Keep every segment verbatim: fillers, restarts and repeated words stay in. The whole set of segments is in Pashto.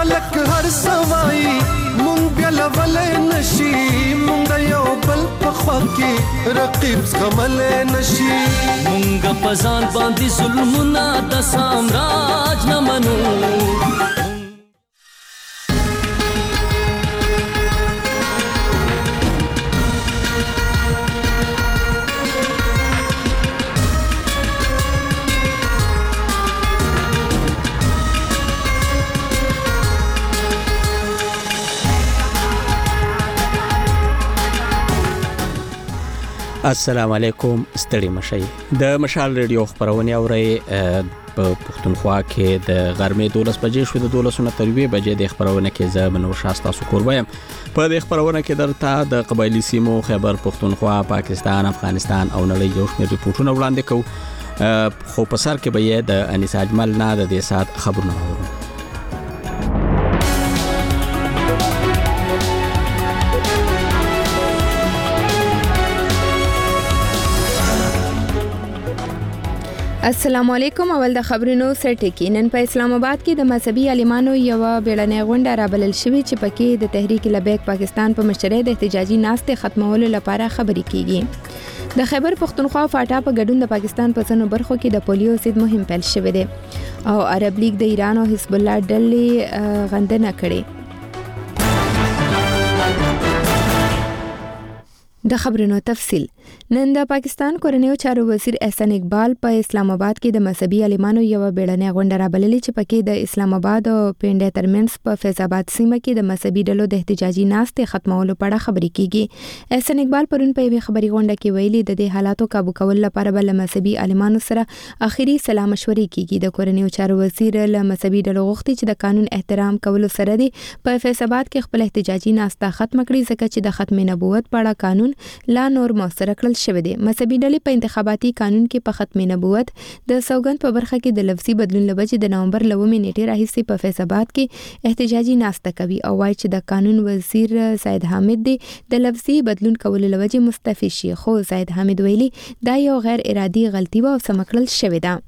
خلک هر سوای مونږ بیا لولې نشي مونږ یو بل په خوا کې رقیب زغملې نشي مونږ په ځان باندې ظلمونه د سامراج نه منو السلام علیکم ستړي مشي د مشال ریډیو خبرونه اوري په پښتونخوا کې د غرمې دولس بجې شو د دولسونه تر وی بجې د خبرونه کې زه منور شاستا سکور وایم په د خبرونه کې درته د قبایلی سیمو خیبر پښتونخوا پاکستان افغانستان او نړۍ یو شمېر ریپورتونه وړاندې کوو خو په سر کې به یې د انیس اجمل نه د دې سات خبرونه اورو السلام علیکم. اول د خبرونو سرټکی. نن په اسلام آباد کې د مذهبي عالمانو یو بیړنۍ غونډه رابلل شوې چې پکې د تحریک لبیک پاکستان په مشرۍ د احتجاجي ناستې ختمولو لپاره خبرې کیږي. د خیبر پښتونخوا فاټا په ګډون د پاکستان په ځینو برخو کې د پولیو ضد مهم پیل شوې ده او عرب لیگ د ایران او حزب الله ډلې غندنه کړې. د خبرونو تفصیل. نن د پاکستان کورنیو چارو وزیر احسان اقبال په اسلام آباد کې د مذهبي عالمانو یو بیړنۍ غونډه رابللې چې پکې د اسلام آباد او پنډه ترمنځ په فیض آباد سیمه کې د مذهبي ډلو د احتجاجي ناستې ختمولو په اړه خبرې کیږي. احسان اقبال پرون په یوه خبري غونډه کې ویلي د دې حالاتو قابو کول لپاره بل مذهبي عالمانو سره اخیری سلا مشورې کیږي. د کورنیو چارو وزیر له مذهبي ډلو غوښتي چې د قانون احترام کولو سره دی په فیض آباد کې خپل احتجاجي ناسته ختم کړي ځکه چې د ختم نبوت په اړه قانون لا نور موثر کړل شوی دی. مذهبي ډلې په انتخاباتي قانون کې په ختم نبوت د سوګند په برخه کې د لفظي بدلون لوجې د نومبر لومې نیټې راهیسې په فیض آباد کې احتجاجي ناسته کوي او وايي چې د قانون وزیر زید حامد دی د لفظي بدلون کولو لوجې مستعفي شي. خو زید حامد ویلي دا یو غیر ارادي غلطي و او سم کړل شوی ده.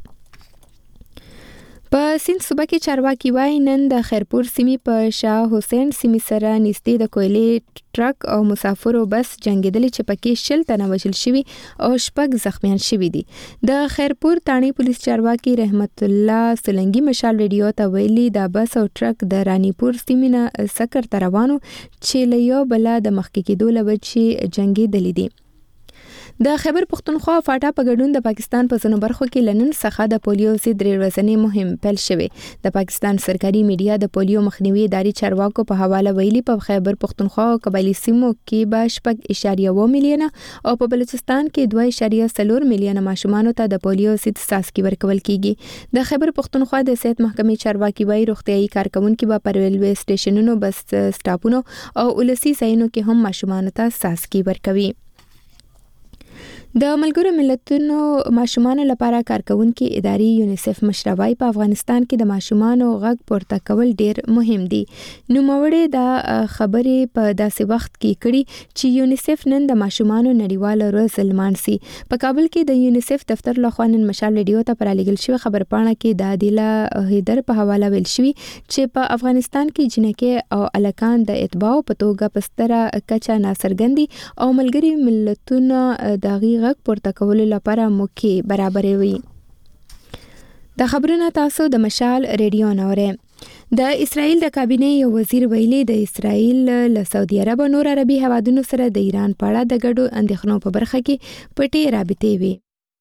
په سند صوبه کې چارواکي وايي نن د خیرپور سیمې په شاه حسین سیمې سره نږدې د کویلې ټرک او مسافرو بس جنگیدل چې پکې شل تنه وژل شوي او شپږ زخمیان شوي دي. د خیرپور تانی پولیس چارواکي رحمت الله سلنګي مشال ریډیو ته ویلي دا بس او ټرک د رانیپور سیمې نه سکر ته روانو چې له یو بل د مخکې کېدو لوجې جنگیدل دي. د خیبر پښتونخوا فاټا په ګډون د پاکستان په ځینو برخو کې لنن څخه د پولیو ضد درې ورځنی مهم پیل شوی. د پاکستان سرکاري میډیا د پولیو مخنیوي ادارې چارواکو په حواله ویلي په خیبر پښتونخوا او قبایلی سیمو کې به شپږ اشاریه اووه میلیونه او په بلوچستان کې دوه اشاریه څلور میلیونه ماشومانو ته د پولیو ضد څاڅکي ورکول کیږي. د خیبر پښتونخوا د صحت محکمې چارواکي وايي روغتيایي کارکونکو به پر ریلوي سټیشنونو بس سټاپونو او ولسی ځایونو کې هم ماشومانو ته څاڅکي ورکوي. د ملګرو ملتونو ماشومانو لپاره کارکونکي ادارې یونیسف مشروي په افغانستان کې د ماشومانو غږ پورته کول ډیر مهم دي. نوموړي دا خبرې په داسې وخت کې کړي چې یونیسف نن د ماشومانو نړیواله ورځ لمانځي. په کابل کې د یونیسف دفتر لخوا نن مشال ریډیو ته پرالېږل شوی خبرپاڼه کې د عادله هیدر په حواله ویل شوی چې په افغانستان کې جنکې او الکان د اتباعو په توګه په ستره کچه ناڅرګندي او ملګري ملتونه دغه غږ پورته کولو لپاره موقع برابروي. د خبرونه تاسو د مشال ریډیو نوري. د اسرائیل د کابینې یو وزیر ویلي د اسرائیل له سعودي عرب او نور عربي هیوادونو سره د ایران په اړه د ګډو اندېښنو په برخه کې پټې رابطې وي.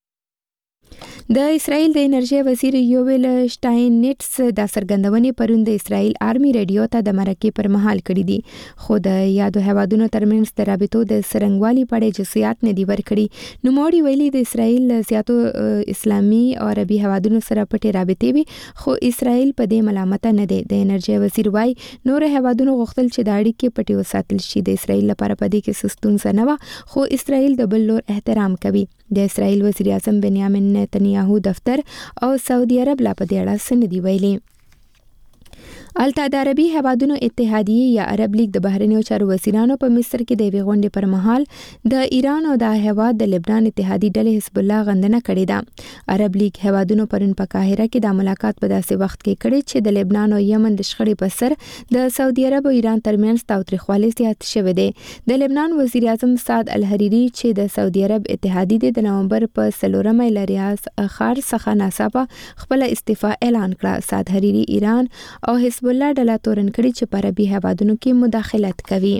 د اسرائیل د انرژي وزیر یوویل شټاینټس د سرګندونې پرون د اسرائیل آرمي ریډیو ته د مرکې پر مهال کړې دي خو د یادو هیوادونو ترمنځ د رابطو د سرنګوالي په اړه جزئیات نه دي ورکړي. نو موړي ویلي د اسرائیل زیاتو اسلامي او عربي هیوادونو سره پټې رابطې وي خو اسرائیل په دې ملامت نه دی. د انرژي وزیر وايي نور هیوادونو غوښتل چې د اړیکې پټې وساتل شي. د اسرائیل لپاره په دې کې ستونزه نه و خو اسرائیل د بل لور احترام کوي. د اسرائیل وزیر اعظم بنیامین نتنیاهو دفتر او سعودي عرب لا په دې اړه څه نه دی ویلي. الته د عربي هیوادونو اتحادیه یا عرب لیگ د بهرنیو چارو وزیرانو په مصر کې د یوې غونډې پر مهال د ایران او د هیواد د لبنان اتحادی ډلې حزب الله غندنه کړې ده. عرب لیگ هیوادونو پرون په قاهره کې د ملاقات په داسې وخت کې کړې چې د لبنان او یمن د شخړې په سر د سعودي عرب او ایران ترمنځ تاوتریخوالی زیات شوی دی. د لبنان وزیر اعظم سعد الحریری چې د سعودي عرب اتحادی د نومبر په څلورمه له ریاض ښار څخه ناڅاپه خپل استعفا اعلان کړه. سعد حریری ایران او حزب الله ډله تورن کړي چې په عربي هیوادونو کې مداخلت کوي.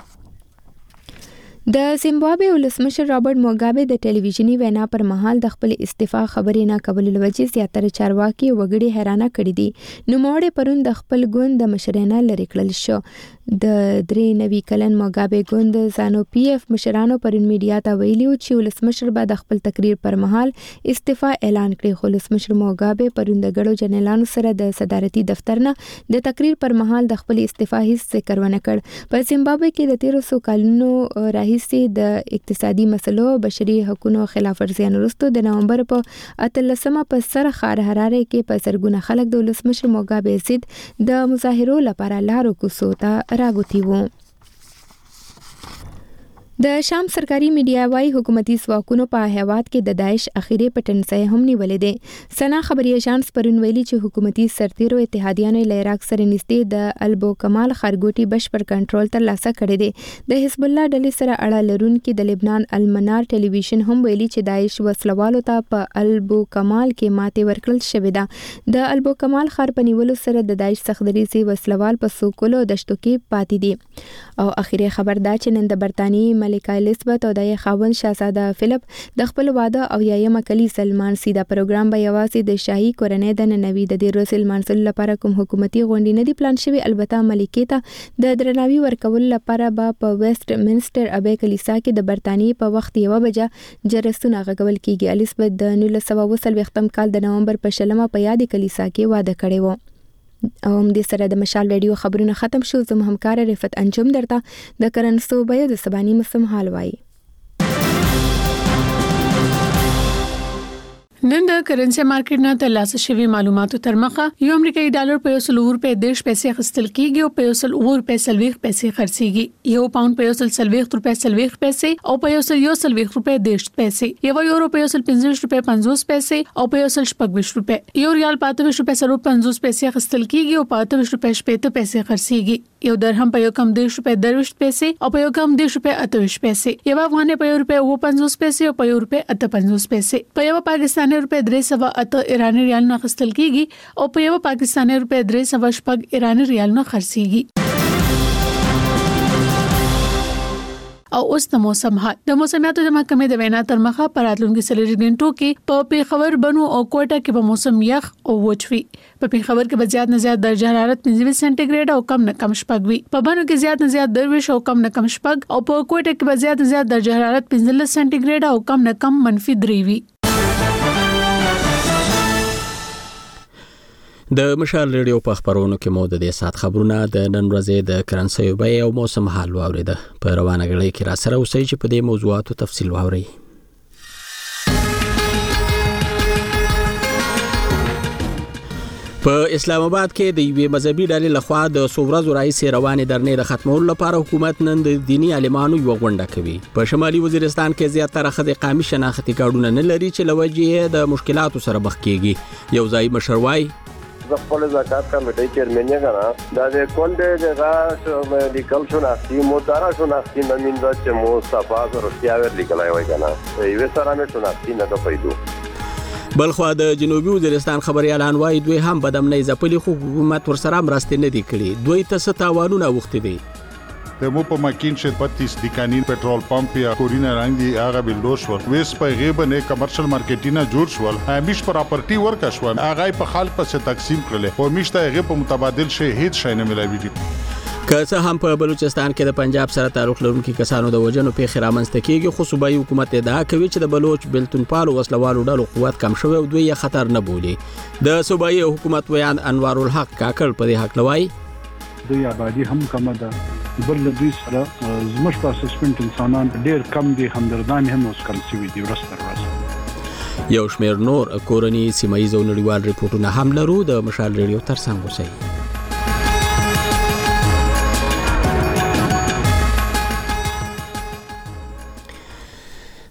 د زیمبابوې ولسمشر رابرټ موګابي د ټلویزیونی وینا پر مهال د خپل استعفا خبرې نه کولو لوجې زیاتره چارواکي وګړي حیرانه کړي دي. نوموړی پرون د خپل ګوند د مشرانه لري کړل شو. د درې نوي کلن موګابي ګوند زانو پی اف مشرانو پرون میډیا ته ویلي چې ولسمشر به د خپل تقریر پر مهال استعفا اعلان کړي. خو ولسمشر موګابي پرون د ګډو جنرالانو سره د صدارتي دفتر نه د تقریر پر مهال د خپل استعفا هیڅ ذکر ونه کړ. په زیمبابوې کې د تیرو سو کلونو راهیسې د اقتصادي مسلو بشري حقوقو خلاف ورزیانو وروسته د نومبر په اتلسمه په سر خار حراره کې په زرګونه خلک د ولسمشر موګابي ضد د مظاهرو لپاره لارو کوڅو ته راغوتي وو. د شام سرکاري میډیا وايي حکومتي ځواکونو په هیواد کې د داعش اخیری پټنځای هم نیولې دي. سنا خبري اژانس پرون ویلي چې حکومتي سرتیرو اتحادیانو له عراق سره نږدې د البو کمال خارګوټي بشپړ کنټرول ترلاسه کړی دی. د حزب الله ډلې سره اړه لرونکي د لبنان المنار ټلویزیون هم ویلي چې داعش وسلوالو ته په البو کمال کې ماتې ورکړل شوې ده. د البو کمال خار په نیولو سره د داعش سخدريسي وسلوال په سوکولو دشتو کې پاتې دي. او اخیری خبر دا چې نن د برتانیې ملکه الیزابت او د خاوند شاهزاده فلیپ د خپل واده او یایم کلی سلمان سیدا پروګرام به یوازې د شاهي کورنۍ د ننوي د دې روز سلمان لپاره کوم حکومتي غونډې نه دي پلان شوی. البته ملکې ته د درناوي ورکول لپاره به په ویسټ منسټر ابي کلیسا کې د برتانیې په وخت یو بجه جرسونه غږول کیږي. الیزابت د نولس سوه اووه څلوېښتم کال د نومبر په شلمه په یاد کلیسا کې واده کړی و. او هم دې سره د مشال رادیو خبرونه ختم شو. زم همکار رفت انجم درته د کرنسو بیا د سبانی موسم حال وایي. نن د کرنسي مارکیټ نه ترلاسه شوی معلوماتو تر مخه یو امریکایي ډالر په یو سل روپے دیش پیسې خستل کیږي او په یو سل روپے سلويخ پیسې خرڅيږي. یو پاوند په یو سل سلويخ روپے سلويخ پیسې او په یو سل یو سلويخ روپے دیش پیسې. یو یورو په یو سل پنځه روپے پنځوس پیسې او په یو سل شپږ روپے. یو ریال په اته روپے سره پنځوس پیسې خستل کیږي او په اته روپے شپږ پیسې خرڅيږي. یو درهم په یو کم دیش روپے درويش پیسې او په یو کم دیش روپے اته پیسې. یو افغاني په یو روپے او پنځوس پیسې او په یو روپے اته پنځوس پیسې. په یو پاکستاني روپے درې سوه اته ایرانی ریال نه خستل کیږي او په یو پاکستاني روپے درې سوه شپږ ایرانی ریال نه خرڅيږي. او اوس د موسم حال. د موسمیاتو د محکمې د وینا تر مخه پراتلونکو سلری غنټو کې په پیښور بنو او کوټه کې به موسم یخ او وچوي. په پیښور کې به زیات نه زیات درجه حرارت پنځه سانتیګریډ او کم نه کم شپږ وي. په بنو کې زیات نه زیات درویش او کم نه کم شپږ او په کوټه کې به زیات نه زیات درجه حرارت پنځه سانتیګریډ او کم نه کم منفي درې وي. د مشال ریډیو په خبرونو کې مو د دې سات خبرونه د نن ورځې د کرنسي بیې او موسم حال واوریده. په روانه غړي کې را سره اوسئ چې په دې موضوعاتو تفصیل واورئ. په اسلام آباد کې د یوې مذهبي ډلې لخوا د سورزو رئیس رواني درنې د ختمولو لپاره حکومت نن د دینی عالمانو یو غونډه کوي. په شمالي وزیرستان کې زیاتره خدای قامي شناختي کارډونه نه لري چې لوجې د مشکلاتو سره مخ کیږي. یو ځای مشروای د خپل زکات کمیټې چیرمن یې غواړم دا د کونډه دغه لیکل شو ناسي مدارا شو ناسي نمین د چې مو صفا روسیا ور لیکلای وای کنه یو سره مې شو ناسي نه پیدو. بلخوا د جنوبي وزیرستان خبري اعلان وای دوی هم بدمنۍ ځپلي خو حکومت ورسره مرسته نه دی کړی. دوی ته ستاوانونه وخت دي. د مو په ماکین شت بتیس د کانین پټرول پمپ یا کورینا رنګ دی هغه بلډو شو ویس په غیبه نه کمرشل مارکیټینا جوړ شول. همیش پراپرټي ورک شو هغه په خلک په تقسیم کړل او میشته هغه په متبادل شي هیڅ شي نه ملایوي دي. که څه هم په بلوچستان کې د پنجاب سره تعلق لرونکي کسانو د وجنو په خرامنځته کېږي خو صوبایي حکومت ادعا کوي چې د بلوچ بلتونپالو وسلوالو ډلو قوت کم شوی او دوی یې خطر نه بولي. د صوبایي حکومت ویان انوار الحق کاکړ په دې حق لوي دوی آبادی هم کم ده بل دوی سره زموږ په سسپند انسانان ډیر کم دي همدردان هم اوس کم شوی دي ورسره ورسره. یو شمیر نور کورنی سیمایي او نړیوال ریپورتونه هم لرو. د مشال ریډیو ترڅنګ اوسئ.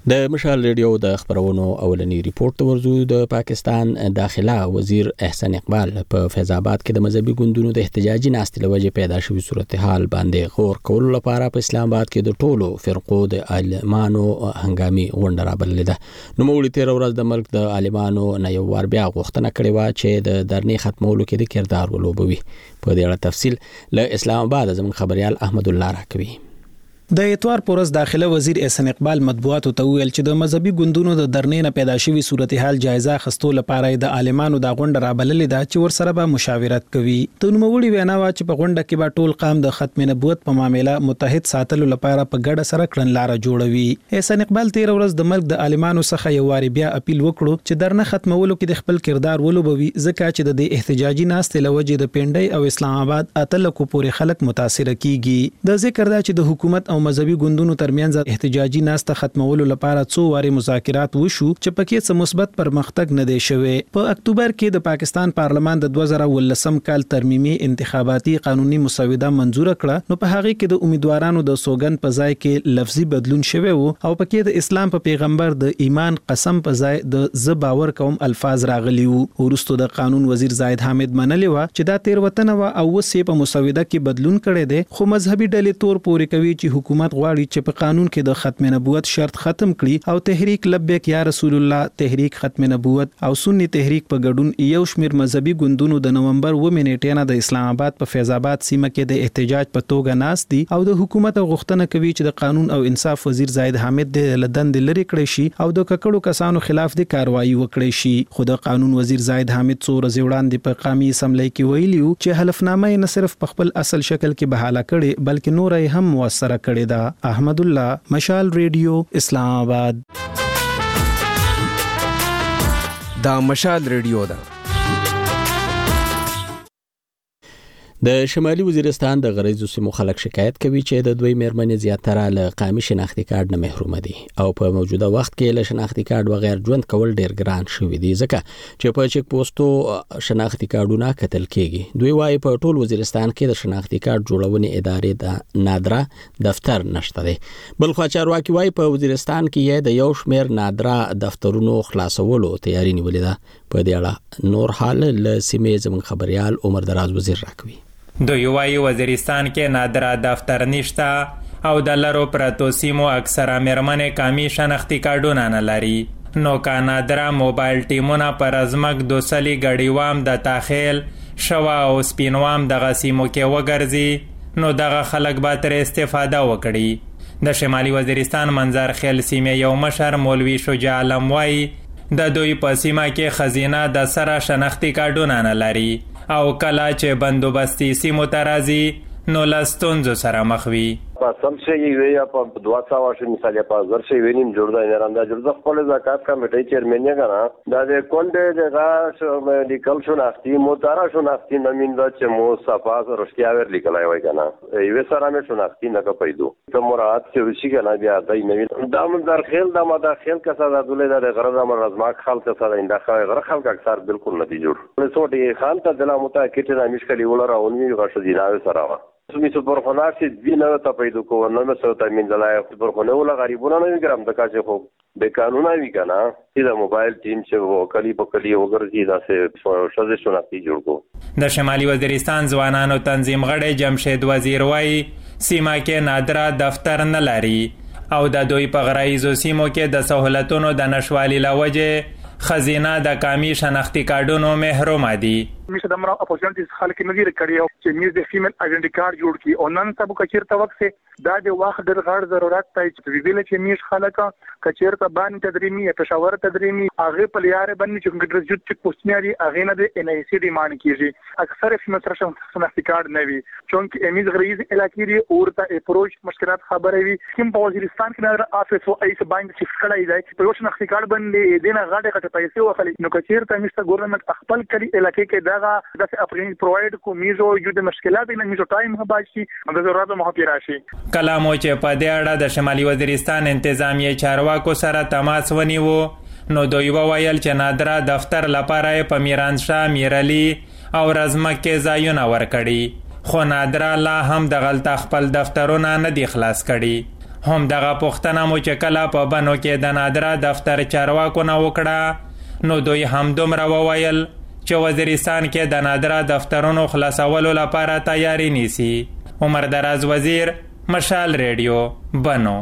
د مشال ریډیو د خبرونو اولنی ریپورت ورزو د پاکستان داخله وزیر احسان اقبال په فیض آباد کې د مذهبي ګوندونو د احتجاجي ناستې لوجه پیدا شوی صورتحال باندې غور کول لپاره په اسلام آباد کې د ټولو فرقو د عالمانو هنګامي غونډه رابللې ده. نو مولي تیر ورځ د ملک د عالمانو نه یو وار بیا غوښتنه کړې و چې د درنې ختمولو کې د کردار ولوبوي. په دې اړه تفصیل له اسلام آباد زموږ خبريال احمد الله راکوي. د اتوار پورز داخله وزیر احسان اقبال مطبوعاتو ته ویل چې د مذهبي ګوندونو د درنې نه پیدا شوی صورتحال جایزه خستو لپاره د عالمانو د غونډه رابللې ده چې ورسره به مشاورت کوي. د نوموړي وینا وا چې په غونډه کې به ټول قام د ختم نبوت په معاملې متحد ساتلو لپاره په ګډه سره کړنلاره جوړوي. احسان اقبال تیر ورځ د ملک د عالمانو څخه یو واری بیا اپیل وکړو چې درنه ختمولو کې د خپل کردار ولوبوي ځکه چې د احتجاجي ناستې لوجه د پنډۍ او اسلام آباد اتلکو پورې خلک متاثر کیږي. د ذکر دا چې د حکومت او مذهبي ګوندونو ترمنځ احتجاجي ناسته ختمولو لپاره څو واري مذاکرات وشو چې پکې څه مثبت پرمختګ نه دی شوی. په اکتوبر کې د پاکستان پارلمان د دوه زره ولسم کال ترمیمي انتخاباتي قانوني مسوده منزور کړه. نو په هغه کې د امیدوارانو د سوګند په ځای کې لفظي بدلون شوی وو او پکې د اسلام په پیغمبر د ایمان قسم په ځای د ز باور کوم الفاظ راغلي وو. ورستو د قانون وزیر زاهد حامد منلی و چې دا تیروتنه و او وسې په مسوده کې بدلون کړي دي خو مذهبي ډلې تور پورې کوي چې حکومت غواړي چې په قانون کې د ختم نبوت شرط ختم کړي او تحریک لبیک یا رسول الله تحریک ختم نبوت او سنی تحریک په ګډون یو شمیر مذهبي ګوندونو د نومبر و منېټه نه د اسلام آباد په فیض آباد سیمه کې د احتجاج په توګه ناست دي او د حکومت غوښتنه کوي چې د قانون او انصاف وزیر زاهد حامد د لدند لري کړی شي او د ککړو کسانو خلاف د کاروایی وکړي شي. خو د قانون وزیر زاهد حامد څو ورځې وړاندې په قومي اسمبلی کې ویلیو چې حلفنامه نه صرف په خپل اصل شکل کې بحاله کړي بلکې نور یې هم موثره کړي ده. احمد الله، مشال ریډیو، اسلام آباد. دا مشال ریډیو ده. د شمالي وزیرستان د غریزو سیمو خلک شکایت کوي چې د دوی میرمنې زیاتره له قومي شناختی کارت نه محروم دي او په موجوده وخت کې له شناختی کارت بغیر ژوند کول ډیر ګران شوی دی ځکه چې په چک پوسټو شناختی کارتونه کتل کیږي. دوی وايي په ټول وزیرستان کې د شناختی کارت جوړونې ادارې د نادره دفتر نشته دی. بل خو چارواکي وايي په وزیرستان کې د یو شمیر نادره دفترونو خلاصولو تیاری نیولې ده. په دې اړه نور حال له سیمې زموږ خبريال عمر دراز وزیر راکوي. دوی وايي وزیرستان کې نادره دفتر نشته او د لرو پرتو سیمو اکثره میرمنې قومي شناختی کارتونه نه لري. نو کا نادره موبایل ټیمونه پر ازمک دوسلی غړیوام د تاخیل شوا او سپینوام دغه سیمو کې وګرځي نو دغه خلک به تر استفاده وکړي. د شمالي وزیرستان منظر خیل سیمه یو مشر مولوی شجاع علم وايي د دوی په سیمه کې خزینه د سره شناختی کارتونه نه لري او کله چې بندوبستي سیمو ته راځي نو له ستونزو سره مخ وي. سم شي وي یا په دوه سوه شي مثال په زر شي وینم جوړ دا نه راندا جوړ د خپل زکات کمیټې چیرمن یې غنا دا د کونډه دغه لیکل شو ناستي متارا شو ناستي نمین دا چې مو صفا رښتیا ور لیکلای وای کنه ایو سره مې شو ناستي نه پیدو ته مراد چې وشي کنه بیا دای نوین دا منظر خیل دا مداخل کسا د دوله د غرض امر رزماک خلک سره انده غره خلک اکثر بالکل نتیجه جوړ سوټي خان ته د لا متاکد نه مشکل ولر او نی غش دیناوي سره سمي سپور خناسي دینه ته پیدا کوو نه مې سره تامین دلای سپور خنه ولا غریبونه نه ګرام د کاچه خو به قانون وی کنه چې د موبایل ټیم چې وکړي په کلی وګرځي دا څه شوزه شناختی جوړ کو. د شمالي وزیرستان ځوانانو تنظیم غړي جمشید وزیر وايي سیمه کې نادره دفتر نه لري او د دوی په غرایزو سیمو کې د سہولتونو د نشوالي لوجه خزینه د قومي شناختی کارتونو محروم دي. میشه د مرا اپورچونټیز خلک نظر کړی چې میز د فیمیل آیډنټی کارت جوړ کی او نن سبا کچیر ته وخت دا د وخت د غړ ضرورت ته چې ویل چې میش خلک کچیر ته باندې تدریمی یا پېښور تدریمی هغه په لیار باندې چې ګډر جوړ چې کوستنیاري هغه نه د ان ای سی ډیماند کیږي اکثر فیمیل سره شناختی کارت نه وي چونکه امیز غریز علاقې لري او ته اپروچ مشکلات خبره وي کوم په وزیرستان کې نه افیس او ایس باندې چې کړای دی چې په یو شناختی کارت باندې دینه غاډه کټه پیسې وخلي نو کچیر ته مشته ګورنمنت خپل کلی علاقې کې دغه د اپرین پروواید کو میزو یو د مشکلات نه میزو ټایم هباشي د ضرورت مو پیراشي. کلامو چې په دې اړه د شمالي وزیرستان انتظامیه چارواکو سره تماس ونیو نو دوی وویل چې نادره دفتر لپاره په میرانشاه میرعلی او رزمک کې ځایونه ورکړي خو نادره لا هم د غلطه خپل دفترونه نه دی خلاص کړي. هم دغه پوښتنه مو چې کله په بنو کې د نادره دفتر چارواکو نه وکړه نو دوی هم دومره وویل چې وزیرستان کې د نادره دفترونو خلاصولو لپاره تیاری نیسي. عمر دراز وزیر، مشال ریډیو، بنو.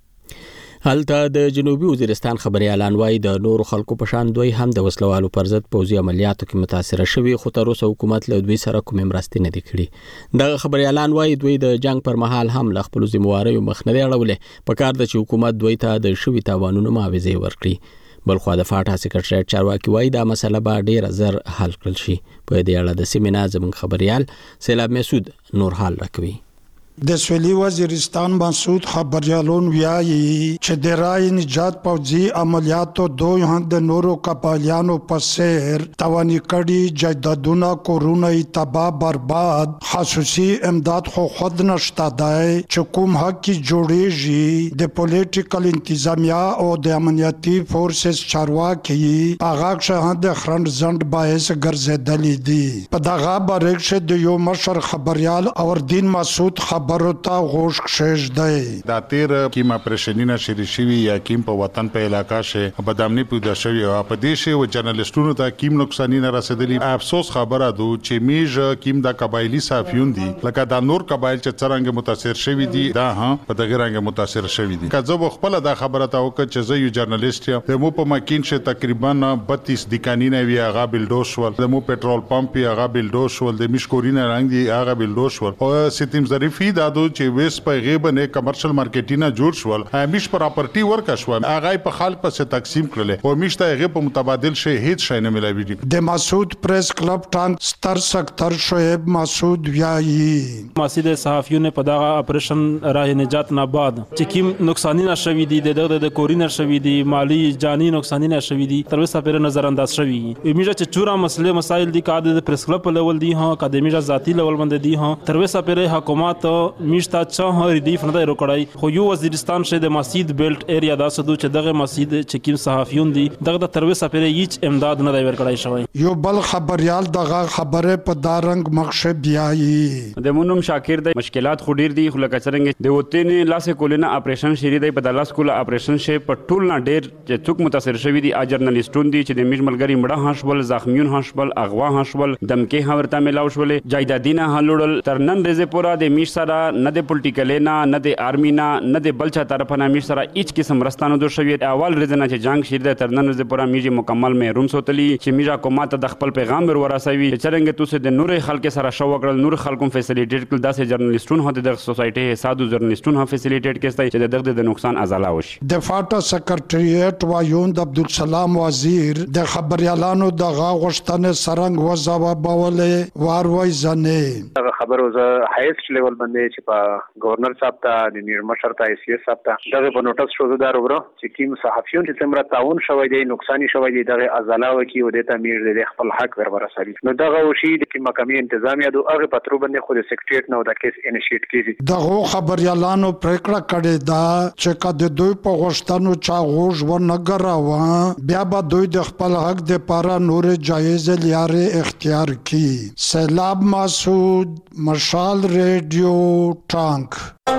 هلته د جنوبي وزیرستان خبريالان وایي د نورو خلکو په شان دوی هم د وسلوالو پر ضد پوځي عملیاتو کې متاثر شوي، خو تر اوسه حکومت له دوی سره کومې مرستې نه دي کړې. دغه خبريالان وایي دوی د جنگ پر مهال هم له خپلو ذمہواریو مخ نه دی اړولې، په کار ده چې حکومت دوی ته د شوي تاوانونو معاوضې ورکړي. بلخوا د فاټا سکرټریټ چارواکي وایي دا مسله به ډېره زر حل کړل شي. په دې اړه د سیمې نه زموږ خبريال سیلاب مسعود نور حال راکوي. د سویلي وزیرستان مسعود خبريالون ویایي چې د رای نجات پوځي عملیاتو دوی هم د نورو قبایلیانو په څیر تواني کړي جایدادونه کورونه تباه برباد، خصوصي امداد خو خود نشته دی چې کوم حق کې جوړیږي. د پولیټیکل انتظامیه او د امنیتي فورسز چارواکي هغه شه د خرند زند باعث ګرځېدلې دي. په دغه باره کې د یو مشر خبريال اوردین مسعود خبر برتا غوش کشش دی. دا تیر کیما پرشنینا شری شوی یا کیم په وطن په علاقہ شه بدامنی پیدا شوی او په دې شه او جرنالستونو ته کیم نقصان نه رسیدلی. افسوس خبره ده چې میج کیم د قبایلی صحافیون دي لکه دا نور قبایل چې څنګه متاثر شوی دي دا ها په دغه رنګ متاثر شوی دي. کله خپل دا خبره ته وکړه چې زه یو جرنالست یم، د مو په ماکین شه تقریبا بتیس دکانینه وی هغه بلډوس ول، د مو پټرول پمپ هغه بلډوس ول، د مشکورینه رنگ دی هغه بلډوس ول او ستیم ظریفی دادو چې ویس په غیبه نه کمرشل مارکیټینه جوړ شول، همیش پراپرټي ورکا شو، هغه په خلک په تقسیم کړل او میشته هغه په متبادل شي هیڅ شي نه ملایوي دي. د مسعود پریس کلب ټانک ستر سکتر شعیب مسعود ویایي مسعود صحافیون په دغه اپریشن راه نجات نه بعد چې کوم نقصانونه شوي دي د د کورینر شوي دي، مالی جانی نقصانونه شوي دي، تر اوسه پر نظر انداز شوي. میجه چې چورا مسله مسائل دي کاده د پریس کلب په لیول دي ها اکیډمیجه ذاتی لیول باندې دي ها، تر اوسه پر حکومت میشته چا ریلیف نه دی وکړای. خو یو وزیرستان شه د مسجد بیلټ ایریا دا سدو چې دغه مسجد چې کوم صحافیون دي دغه د تر اوسه پر هیڅ امداد نه دی ورکړای شوی. یو بل خبريال دغه خبره په دارنګ مخشه بیایي د مونږ شاکر د مشکلات خو ډیر دي خو لکه څنګه د وته نه لاسه کولنه اپریشن شری دی په دلاس کوله اپریشن شه په ټول نه ډیر چې څوک متاثر شوی دي جرنالستون دي چې د میج ملګری مړه هاشول، زخمیون هاشول، اغوا هاشول، دمکه هورته ملاو شول، جایدادینه هلوړل. تر نن ورځې پورا د میش سره نه د پولیټیکل نه نه د آرمی نه نه د بلچا طرف نه میش سره هیڅ قسم رستانو دو شوی. اول ریزنه چې جنگ شیر د تر نن ورځې پورا میج مکمل محروم سوتلی چې میجا کومه د خپل پیغام ور ورسوي چې څنګه توسه د نور خلک سره شو وکړل، نور خلکو فیسیلیټیټ کړل، داسې جرنالستون هته د سوسایټي سادو جرنالستون هم فیسیلیټیټ کړي چې دغه د نقصان ازاله وشي. د فاټا سکرټریټ وایوند عبدالسلام وزیر د خبريالانو دغه غشتنه سرنګ وځوا بوله واروي زنه خبرو ز هایست لیول باندې چې په گورنر صاحب ته د نیرمشر ته سی اس صاحب ته دغه په نوټس شو دار وګړو چې کوم صحافیون چې څومره تعاون شوی دی نقصان شوی دی دغه ازاله وکي او د تعمیر د خپل حق ور ورسوي. نو دغه وشي د محکمې انتظامیه د هغه پترو باندې خو د سیکریټریټ نو د کیس انیشیټ کیږي. دغه خبريالانو پریکړه کړې ده چې کله دوی په غوښتنو چا غوښ و نه ګراوه بیا به دوی د خپل حق د پاره نور جایز لارې اختیار کړي. سیلاب مسعود، مشال ریډیو، ټانک.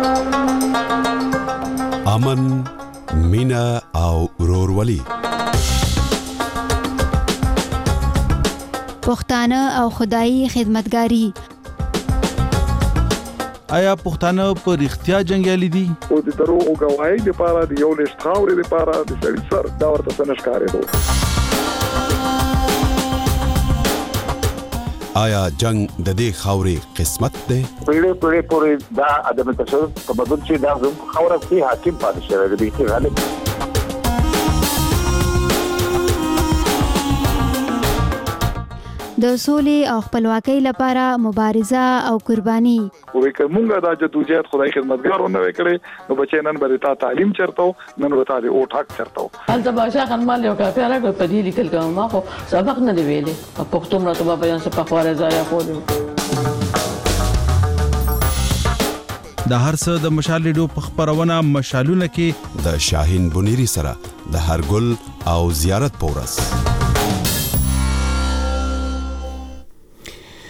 امن، مینا او ورورولي. پښتانه او خدایي خدمتګاری. آیا پښتانه په رښتیا جنگیالي دي؟ او د درو او غواړي د پاره د یو لښت خاورې د پاره د سړي سر دا ورته څنګه ښکارېدو. آیا جنگ د دې خاورې قسمت دی؟ پیړې پیړې پورې دا ادم تشدد په بدل چې دا زموږ خاوره کې حاکم پاتې شوی دی چې غالب د سولې او خپلواکۍ لپاره مبارزه او قرباني. وې کومه دا جدوجہد خدای خدمتګارونه وکړي نو بچی نن به تا تعلیم چرته نن به تا د او ټاک چرته هلته باشا خنمال یو کافي راغی په دې لیکل کوم ما خو سبق نه دی ویلې په پښتو مرته په بیان څخه په خواره ځای خو د هر څه د مشال ریډیو په خبرونه مشالونه کې د شاهین بنيري سره د هرګل او زیارت پورس.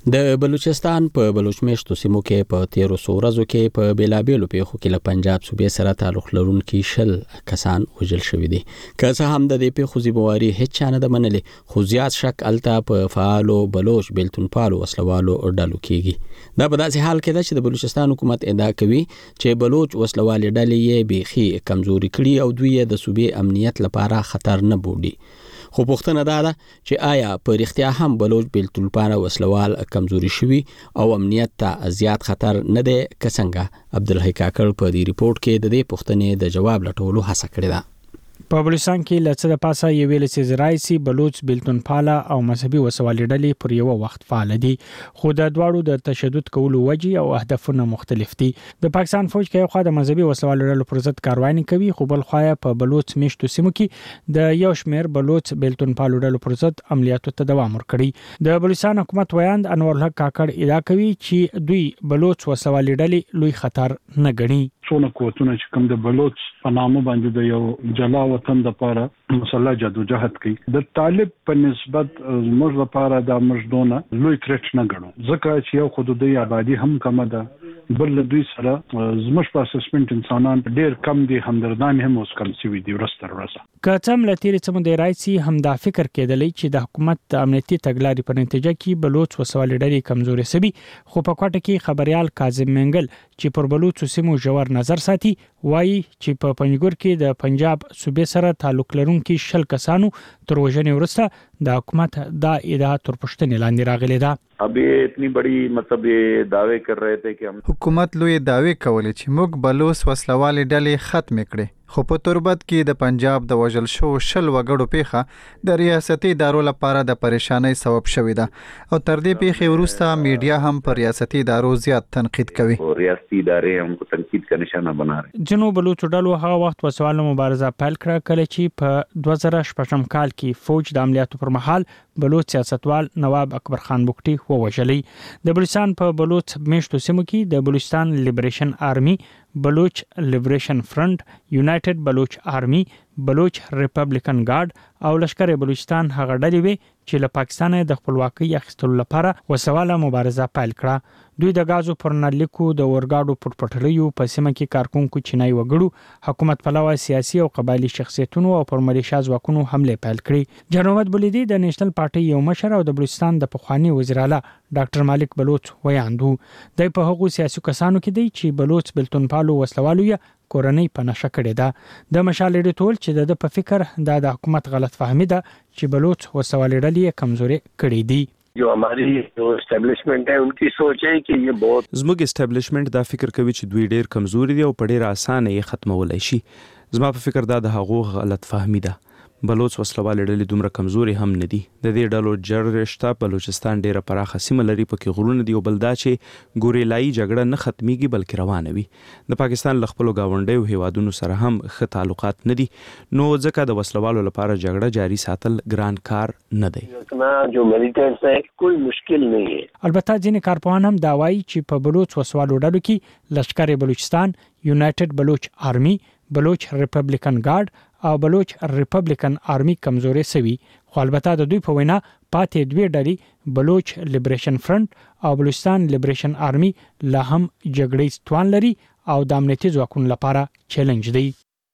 د بلوچستان په بلوچمیشتو سیمو کې په تیرو څو ورځو کې په بیلابیلو پیښو کې له پنجاب صوبې سره تعلق لرونکي شل کسان وژل شوي دي. که څه هم د دې پیښو ذمہواري هیڅ چا نه ده منلې، خو زیات شک الته په فعالو بلوچ بیلتونپالو وسلوالو ډلو کېږي. دا په داسې حال کې ده چې د بلوچستان حکومت ادعا کوي چې بلوچ وسلوالې ډلې یې بیخي کمزوري کړي او دوی یې د صوبې امنیت لپاره خطر نه بولي. خو پوښتنه دا ده چې آیا په رښتیا هم بلوچ بیلتونپاله وسلوال کمزوري شوي او امنیت ته زیات خطر نه دی که څنګه؟ عبدالحی کاکړ په دې ریپورت کې د دې پوښتنې د جواب لټولو هڅه کړې ده. په بلوچستان کې لڅ د پاسه یو ویل چې زراعي بلوچ بیلتونپاله او مذهبي وسوالې ډلې پر یو وخت فعال دي، خو د دواړو د تشدد کولو وجې او اهدافونه مختلف دي. د پاکستان فوج کې یو خوا د مذهبي وسوالې ډلو پر ضد کاروانی کوي، خو بل خوا په بلوچ میشتو سیمو کې د یو شمېر بلوچ بیلتونپالو ډلو پر ضد عملیاتو ته دوام ورکړي. د بلوچستان حکومت ویاند انور الحق کاکړ ادعا کوي چې دوی بلوچ وسوالې ډلې لوی خطر نه ګڼي. څونه قوتونه چې کوم د بلوچ په نامه باندې د یو جلا وطن لپاره مسلح جدوجہد کوي، د طالب په نسبت موږ لپاره د مجدونه لوی تریټ نه ګڼو، ځکه چې یو حدودي آبادی هم کم ده، بل دوی سره زموږ په اسسمنت انسانان ډیر کم دي، همدردان هم اوس کم شوي دي ورسته ورسته. که څه هم له تېرې څه مودې راځي همدا فکر کېدلی چې د حکومت د امنیتي تګلارې په نتیجه کې بلوچ وسوالې ډلې کمزورې سوي، خو په کوټه کې خبريال کاظم منګل چې پر بلوچو سیمو ژور نظر ساتي وایي چې په پنجګور کې د پنجاب صوبې سره تعلق لرونکي شل کسانو تر وژنې وروسته د حکومت دا ادعا تر پوښتنې لاندې راغلې ده. ابھی اتنی بڑی مطلب یہ دعوے کر رہے تھے کہ ہم حکومت لوی دعوے کولې چې موږ بلوچ وسلوالې ډلې ختم کړې، خو په تربت کې د پنجاب د وژل شو شل وګړو پیښه د ریاستي ادارو لپاره د پریشانۍ سبب شوې ده او تر دې پیښې وروسته میډیا هم پر ریاستي ادارو زیات تنقید کوي. ریاستي ادارې هم کو تنقید کا نشانه بنا رہے. جنوب بلوچ ډلو هغه وخت وسوالو مبارزه پیل کړه کله چې په دوه زره شپږم کال کې فوج د عملیاتو پر مهال بلوچ سیاستوال نواب اکبر خان بوکټي ووژلی. د بلوچستان په بلوچ میشتو سیمو کې د بلوچستان لیبریشن آرمی، بلوچ لیبریشن فرنٹ، یونایټډ بلوچ آرمی، بلوچ ریپبلیکن ګارد او لشکر بلوچستان هغه ډلې وي چې له پاکستان د خپلواکۍ اخیستلو لپاره وسواله مبارزه پیل کړه. دوی د غازو پر نلیکو د ورګاډو پر پټلیو په سیمه کې کارکونکو چینای وګړو حکومت پلوه سیاسي او قبایلی شخصیتونو او پر ملیشیا ځواکونو حمله پیل کړې. جنوبت بلیدي د نېشنل پارټي یو مشر او د بلوچستان د پخوانی وزیر اعلی ډاکټر مالک بلوچ ویاندو د په هغو سیاسي کسانو کې دی چې بلوچ بیلتونپالو وسلوالو یې کورنۍ په نشه کړې ده. د مشال ډیټول چې د په فکر د حکومت غلط فهمي ده چې بلوچ وسوالې ډلې کمزوري کړې دي. جو ہماری جو اسٹیبلشمنٹ ہے ان کی سوچ ہے کہ یہ بہت زموږ اسټیبلشمنت دا فکر کوي چې دوی ډیر کمزوري دي او په ډیر اسانه یې ختمولای شي. زما په فکر دا د هغو غلط فهمي ده. بلوچ وسلوال ډلې دومره کمزوري هم نه دي. د دې ډلو جړ رشته بلوچستان ډیره پراخه سیمه لري، پکې غرونه دي او بل دا چې ګوریلایي جګړه نه ختميږي بلکې روانه وي. د پاکستان له خپلو گاونډیو هیوادونو سره هم ښه تعلقات نه دي، نو ځکه د وسلوالو لپاره جګړه جاري ساتل ګران کار نه دی. جو ملیټنټس ہے کوئی مشکل نه دی. البته ځینې کارپوهان هم دا وایي چې په بلوچ وسوالو ډلو کې لشکر بلوچستان، یونایټډ بلوچ آرمی، بلوچ ریپبلیکن ګارد او بلوچ ریپبلیکن آرمی کمزوري سوي، خو البته د دوی په وینا پاتې دوی ډلې بلوچ لیبریشن فرنٹ او بلوچستان لیبریشن آرمی لا هم جګړې توان لري او د امنیتي ځواکونو لپاره چیلنج دی.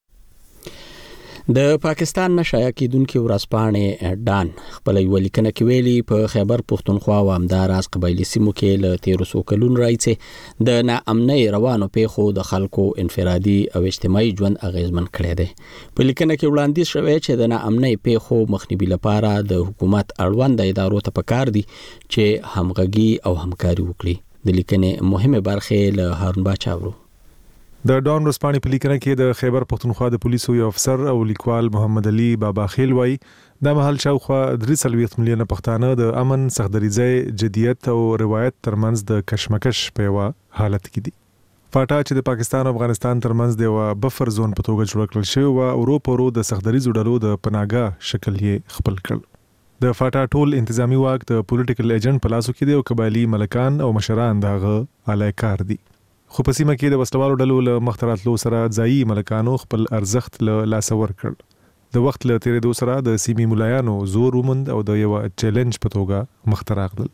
د پاکستان نشایع کیدونکو ورځپاڼې ډان خپل یو لیکنه کې ویلي په خیبر پښتونخوا او همداراز قبایلی سیمو کې له تیرو څو کلونو راځي د ناامنۍ روانو پیښو د خلکو انفرادي او اجتماعي ژوند اغیزمن کړی دی. په لیکنه کې وړاندیز شوی چې د ناامنۍ پیښو مخنیوي لپاره د حکومت اړوند ادارو ته پکار دي چې همغږي او همکاري وکړي. د لیکنې مهمه برخه له هارون باچاورو. د ډان ورځپاڼې په لیکنه کې د خیبر پښتونخوا د پولیسو یو افسر او لیکوال محمد علي بابا خیل وایي د مهال شاوخوا درې څلوېښت میلیونه پښتانه د امن، سختدریځۍ، جدیت او روایت ترمنځ د کشمکش په یوه حالت کې دي. فاټا چې د پاکستان او افغانستان ترمنځ د یوه بفر زون په توګه جوړ کړل شوی و، ورو په ورو د سختدریځو ډلو د پناهګاه شکل یې خپل کړ. د فاټا ټول انتظامی واک د پولیټیکل ایجنټ په لاسو کې دی او قبایلی ملکان او مشران دغه الایکار دي. خو په سیمه کې د وسلوالو ډلو له مختراتلو سره ځایي ملکانو خپل ارزښت له لاسه ورکړ. د وخت له تیرېدو سره د سیمې ملایانو زور وموند او د یو چیلنج په توګه مخ ته راغلل.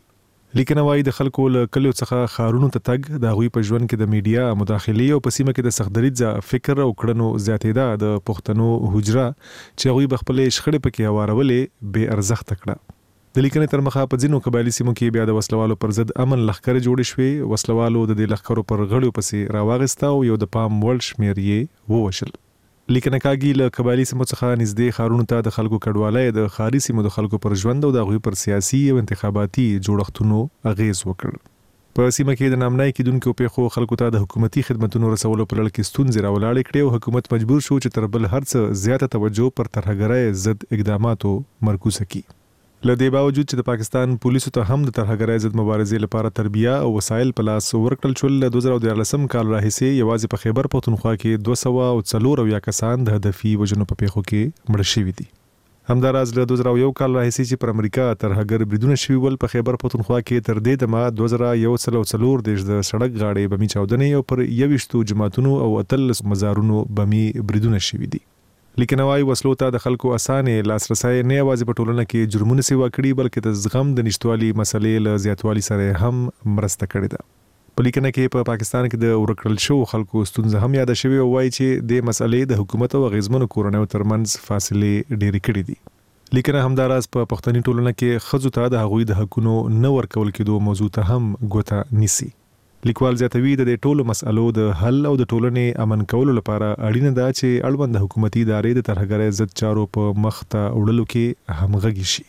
لیکن وايي د خلکو له کلیو څخه خارونو ته تګ د غوي په ژوند کې د میډیا مداخلي او په سیمه کې د سختدریځ فکر او کړنو زیاتېدا د پښتنو حجره چې غوي بخپل شخړې پکې هوارولې بے ارزښت کړه. د لیکنې تر مخه په ځینو قبایلی سیمو کې بیا د وسلوالو پر ضد امن لخر جوړ شوې. وسلوالو د دې لخرو پر غړیو پسې راواغستا او یو د پام وړ شمیر یې ووشل. لیکنه کاږي له قبایلی سیمو څخه نږدې خارونو ته د خلکو کډوالۍ د خاري سیمو د خلکو پر ژوند او د غوي پر سیاسي او انتخاباتي جوړښتونو اغیز وکړ. په سیمه کې د نامنای کېدونکو پیښو خلکو ته د حکومتي خدماتو رسولو پر لړ کې ستونزې راولاړې کړې او حکومت مجبور شو چې تر بل هرڅه زیاته توجه پر ترهګرۍ ضد اقداماتو مرکوز کړي. لدې باوجود چې د پاکستان پولیسو ته هم د ترهګرۍ ضد مبارزې لپاره تربیه او وسایل په لاس ورکړل شول، د دوه زره دیارلسم کال راهیسې یوازې په خیبر پښتونخوا کې دوه سوه څلور اویا کسان د هدفي وژنو په پیښو کې مړه شوي دي. همداراز له دوه زره یو کال راهیسې چې پر امریکا ترهګر بریدونه شوي ول په خیبر پښتونخوا کې تر دې دمه دوه زره یو سل څلور دېرش د سړک غاړې بمي چاودنې او پر یویشتو جماعتونو او اتلس مزارونو بمي بریدونه شوي دي. لیکن وايي وسلو ته د خلکو اسانه لاسرسي نه یوازې په ټولنه کې جرمونه سیوا کړي بلکې د زغم د نشټوالي مسلې له زیاتوالي سره هم مرسته کړې ده. په لیکنه کې په پاکستان کې د ورکړل شو خلکو ستونزه هم یاد شوی او وايي چې د مسلې د حکومت او غیزمنو کورنیو ترمنځ فاصله ډېرې کړې دي. لیکنه همداراز په پښتني ټولنه کې خزو ته د هغوی د حقونو نه ورکول کېدو موضوع ته هم ګوته نیسي. لیکوال زیاتوي د دې ټولو مسألو د حل او د ټولنې امن کولو لپاره اړینه ده چې اړوند حکومتي ادارې د ترهګرۍ ضد چارو په مخ ته وړلو کې همغږي شي.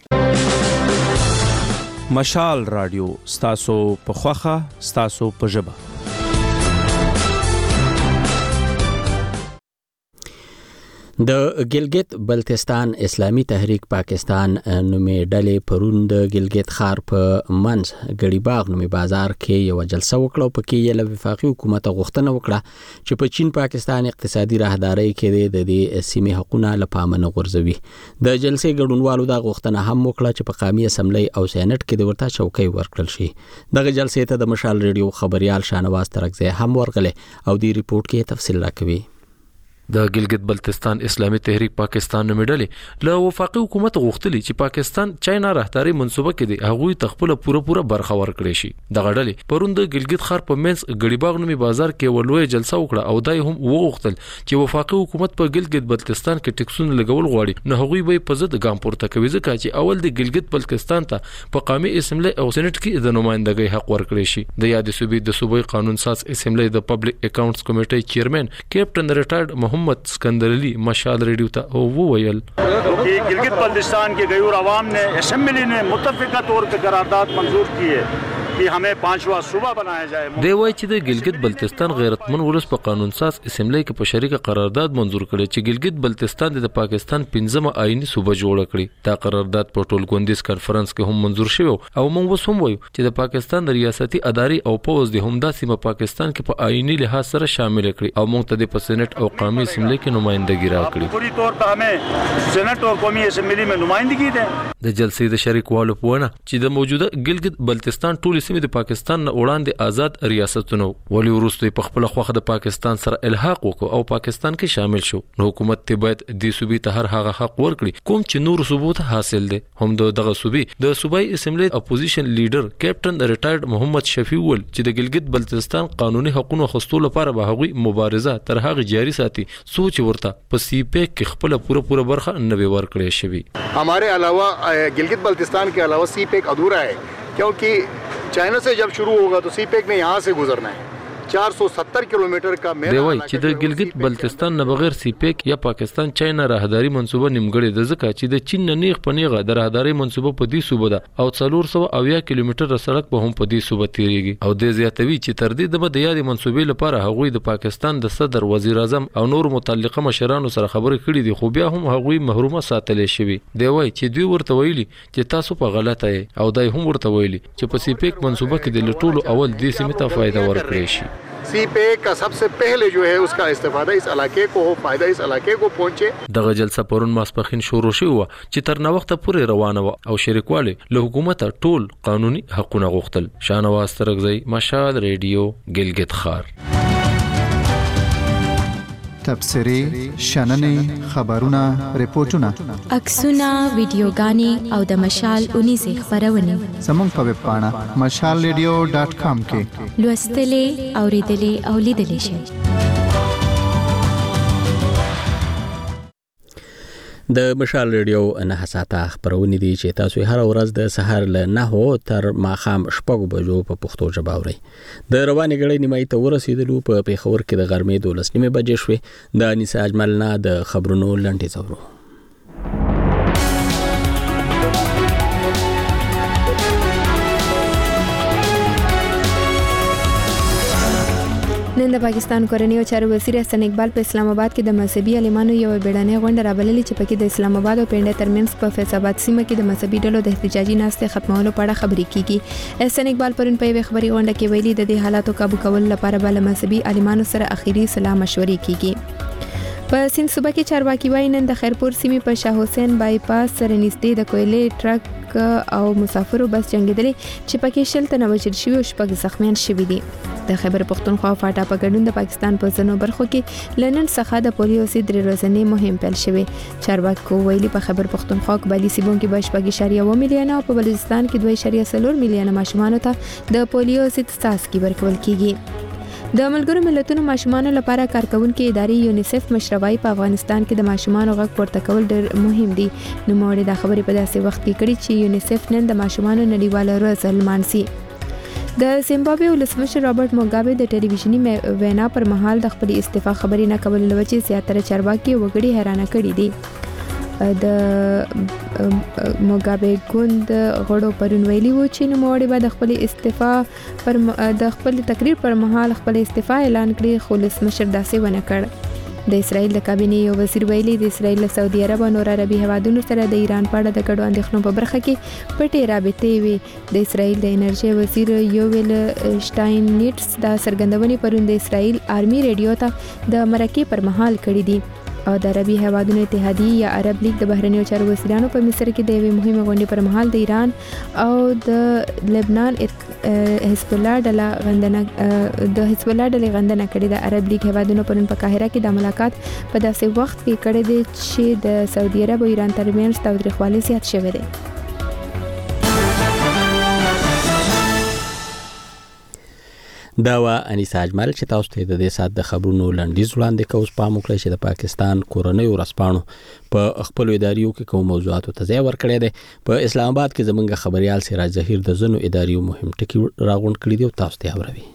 مشال رادیو ستاسو په خوخه ستاسو په ژبه. د ګلګت بلتستان اسلامي تحریک پاکستان نومې ډلې پرون د ګلګت ښار په منځ ګړی باغ نومې بازار کې یو جلسه وکړه او پکې یې له وفاقي حکومت غوښتنه وکړه چې په چین پاکستان اقتصادي راهداري کې د دې سیمې حقوقونه له پامه نه غورځوي. د جلسې ګډونوالو دا غوښتنه هم وکړه چې په قومي اسمبلی او سېنات کې د ورته چوکۍ ورکړل شي. دغه جلسې ته د مشال ریډیو خبريال شانواز ترکزی هم ورغله او د ریپورت کې تفصیل راکوي. د ګلګت بلتستان اسلامي تحریک پاکستان نومې ډلې له وفاقي حکومت غوښتلي چې پاکستان چاینا راهداري منصوبه کې دی هغوی تخپل پوره پوره برخه ورکړي شي. دغه ډلې پرون د ګلګت ښار په منځ ګړی باغ نومې بازار کې ولوي جلسه وکړه او دای هم وغوښتل چې وفاقي حکومت په ګلګت بلتستان کې ټیکسونه لګول غواړي نو هغوی به په ضد ګام پورته کوي ځکه چې اول د ګلګت بلتستان ته په قومي اسمبلی او سېنات کې د نمائندګۍ حق ورکړي شي. د یاد صوبې د صوبې قانون ساز اسمبلی د پبلک اکاونټس کمیټې چیرمن کیپټن ریټایرډ محمد اسکندر مشال ریڈیو تا وہ ویل کہ گلگت بلتستان کے غیور عوام نے اسمبلی نے متفقہ طور پر قرارداد منظور کی ہے کہ ہمیں پانچواں صوبہ بنایا جائے. دی وای چې د ګلګت بلتستان غیرتمن ولس په قانون ساز اسمبلی کې په شریکه قرارداد منظور کړي چې ګلګت بلتستان د پاکستان پنځمه آئینی صوبه جوړ کړي. دا قرارداد په ټول ګوندیز کانفرنس کې هم منظور شوی او موږ هم وایو چې د پاکستان د ریاستي ادارې او پوز د همدا سیمه پاکستان کې په آئینی لحاظ سره شامل کړي او موږ ته د سېنات او قومي اسمبلی کې نمائندګي راکړي. پوری طور پر ہمیں سېنات اور قومی اسمبلی میں نمائندگی ده. د جلسې د شریکوالو په ونه چې د موجوده ګلګت بلتستان ټول سیمې د پاکستان نه وړاندې آزاد ریاستونه ولې وروسته په خپل خوخه د پاکستان سره الحاق وکړو او پاکستان کې شامل شو. نو حکومت ته باید د صوبې ته هر هغه حق ورکړي کوم چې نور صوبو ته حاصل دي. هم دغه صوبې د صوبای اسمبلی اپوزیشن لیډر کیپټن ریټایرډ محمد شفیع ول چې د ګلګت بلتستان قانوني حقوقو خستو لپاره به هغوی مبارزه تر هغه جاری ساتي سوچ ورته په سی پیک کې خپل پوره پوره برخه نه به ورکړي شوی. हमारे अलावा गिलगित बल्तिस्तान के अलावा सी पैक अधूरा है क्योंकि चाइना से जब शुरू होगा तो सी पैक ने यहाँ से गुजरना है. चार सौ सत्तर किलोमीटर का دی وای چې د ګلګت بلتستان نه بغیر سی پیک یا پاکستان چاینا راهداري منصوبه نیمګړې ده ځکه چې د چین نه نیغ په نیغه د راهداري منصوبه په دې صوبه ده او څلور سوه اویا کیلومتره سړک به هم په دې صوبه تیریږي او د زیاتوي چې تر دې دمه د یادې منصوبې لپاره هغوی د پاکستان د صدر وزیر اعظم او نور متعلقه مشرانو سره خبرې کړې دي خو بیا هم هغوی محرومه ساتلې شوي. دی وای چې دوی ورته ویلي چې تاسو په غلطه یې او دای هم ورته ویلي چې په سی پیک منصوبه کې د لټولو اول دې سیمې ته فائدہ ورکړي شي. सी पैक का सबसे पहले जो है उसका इस्तेफादा इस इलाके को हो फायदा इस इलाके को पहुंचे. دغه جلسه پرون ماسپخین شروع شوه چې تر نو وخت پورې روانه و او شریکواله له حکومت ټول قانوني حقونه غوښتل. شانواز ترکزی مشال ریډیو ګلګت ښار. تبصرې شننې خبرونه ریپورتونه عکسونه ویډیوګانې او د مشال اونیزې خبرونه زموږ په ویب پاڼه مشال ریډیو ډاټ کام کې لوستلې اوریدلې او لیدلې شئ. د مشال ریډیو نه ساته خبرونه دي چې تاسو هر ورځ د سحر له نهو تر ماخام شپږ بجو په پښتو ژبه اورئ. د رواني غړې نیمه ته ورسېدلو په پیښور کې د غرمې دولس نیمه بجې شوې. د انیسه اجمل نه د خبرونو لنډې زورو. نن د پاکستان کورنۍ او چارو وزیر احسان اقبال په اسلام آباد کې د مذهبي عالمانو یو بیړنۍ غونډه رابللې چې پکې د اسلام آباد او پنډه ترمنځ په فیصلات سیمه کې د مذهبي ډلو د احتجاجي ناستې ختمولو په اړه خبرې کیږي. احسان اقبال پرون په یوه خبري غونډه کې ویلي د دې حالاتو قابو کولو لپاره بل مذهبي عالمانو سره اخیری صلاح مشورې کیږي. په سند صوبه کې چارواکي وایي نن د خیرپور سیمې په شاه حسین بایپاس سره نږدې د کویلې ټرک او مسافرو بس جنگیدلې چې پکې شل تنه وژل شوي او شپږ زخمیان شوي دي. د خیبر پختونخوا فاټا په ګډون د پاکستان په ځینو برخو کې لنن څخه د پولیو سي درې ورځې مهم پیل شوی. چارواکو ویلي په خیبر پختونخوا کې بلی سیبون کې بشپږ اشاریه و میلیونه او په بلوچستان کې دوه اشاریه څلور میلیونه ماشومان ته د پولیو سي څاڅکي ورکول کیږي. د ملګرو ملتونو ماشومان لپاره کارکونکو ادارې یونیسف مشروعي په افغانستان کې د ماشومان غږ پورته کول ډېر مهم دي. نو موږ د خبرې په داسې وخت کې کړي چې یونیسف نن د ماشومان نړیواله ورځ لمانځي. د زیمبابوې ولسمشر رابرټ موګابي د ټلویزیونی وینا پر مهال د خپل استعفا خبرې نه کول لوچې زیاتره چارواکي وګړي حیرانه کړي دي. د موګابي ګوند غړو پرون ویلي و چې نو موړي به د خپل استعفا پر د خپل تقریر پر مهال خپل استعفا اعلان کړي خو ولسمشر داسې ونه کړ. د اسرائیل د کابینې یو وزیر ویلي د اسرائیل له سعودي عرب او نور عربي هیوادونو سره د ایران په اړه د ګډو اندېښنو په برخه کې پټې رابطې وي. د اسرائیل د انرژي وزیر یوویل شټاینیټس دا څرګندونې پرون د اسرائیل آرمي ریډیو ته د مرکې پر مهال کړې دي. او د عربي هیوادونو اتحادیه یا عرب لیگ د بهرنیو چارو وزیرانو په مصر کې د یوې مهمه غونډې پر مهال د ایران او د لبنان حزب الله ډله غندنه د حزب الله ډلې غندنه کړې. د عرب لیگ هیوادونو پرون په قاهره کې د ملاقات په داسې وخت کې کړې دي چې د سعودي عرب او ایران ترمنځ تاوتریخوالی زیات شوی دی. دا وا انیسه اجمل چې تاسو ته د دې سات د خبرونو لنډیز وړاندې کوم پام وکړئ چې د پاکستان کورنۍ ورسپانو په خپل اداریو کې کوم موضوعات ته ځای ورکړی دی. په اسلام آباد کې زمونږ خبريال سراج ظهیر د زنو اداریو مهم ټکی راغونډ کړی دی او تاسو ته اوروي.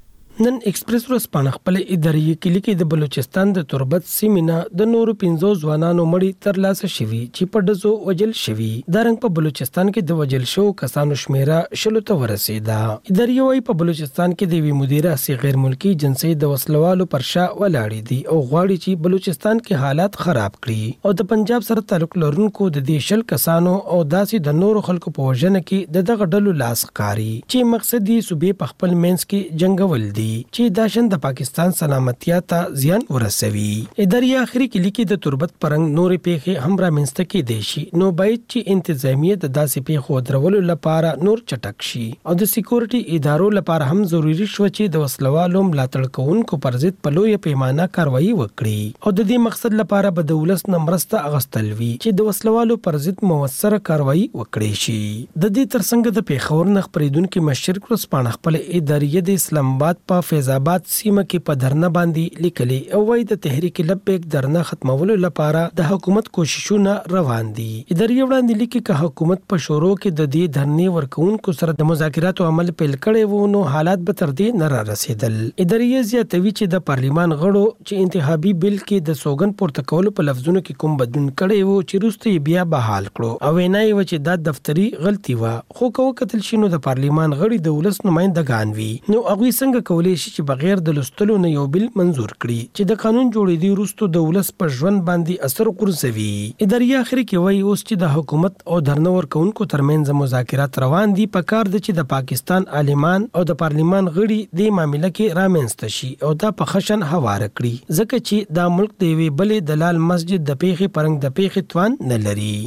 نن ایکسپریس ورسپانه خپل اداري کلی کې د بلوچستان د تربت سیمینه د نورو پنځو ځوانانو مړی تر لاسه شوی چې په دزو وجل شوی. د رنګ په بلوچستان کې د وجل شو کسانو شمیره شلو ته ورسیده. اداري وای په بلوچستان کې د وی مدیره سي غیر ملکی جنسي د وسلوالو پرشا ولاړې دي او غواړي چې بلوچستان کې حالات خراب کړي او د پنجاب سره تعلق لرونکو د دې شل کسانو او داسې د نورو خلکو په وژنه کې د دغه ډلو لاس کاری چې مقصد یې صوبې په خپل مینس کې جنگول دي چې داشن د پاکستان سلامتیا ته زیان ورسوي. اداري اخري کې لیکي د تربت پرنګ نورې پیښې هم را منځته کې دي شي نو باید چې انتظامیه د داسې پیښو درولو لپاره نور چټک شي او د سکیورټي ادارو لپاره هم ضروری شو چې د وسلوالو ملاتړ کوونکو پر ضد په لوی پیمانه کاروایی وکړي او د دې مقصد لپاره به د ولس نمرسته اغستل وی چې د وسلوالو پر ضد موثره کاروایی وکړي شي. د دې ترڅنګ د پیښور نه خبرېدونکو مشرک رسپانه خپل اداري د اسلام آباد په فیض آباد سیمه کې په درنه باندې لیکلي او وايي د تحریک لبیک درنه ختمولو لپاره د حکومت کوششونه روان دي. اداري وړاندې لیکي چې حکومت په شورو کې د دې درنې ورکوونکو سره د مذاکراتو عمل پیل کړي وو نو حالات به تر دې نه را رسیدل. اداري زیاتوي چې د پارلیمان غړو چې انتخابي بل کې د سوګن پورته کولو په لفظونو کې کوم بدلون کړي وو چې وروسته بیا بحال کړو او وینای و چې دا دفتری غلطي و خو کو قتل شینو د پارلیمان غړي د ولس نمائندګان وي نو هغه څنګه کولای شي چې بغیر د لستلو نه یو بل منزور کړي چې د قانون جوړېدي وروسته د ولس په ژوند باندې اثر غورځوي. اداري اخري کې وایي اوس چې د حکومت او درنه ورکوونکو ترمنځ مذاکرات روان دي په کار د چې د پاکستان عالمان او د پارلیمان غړي د معاملې کې رامنځته شي او دا په خشن هوار کړي ځکه چې دا ملک د وی بلې دلال مسجد د پیښې پرنګ د پیښې توان نه لري.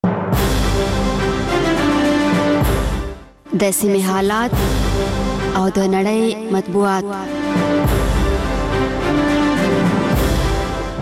د سیمې حالات او د نړۍ مطبوعات.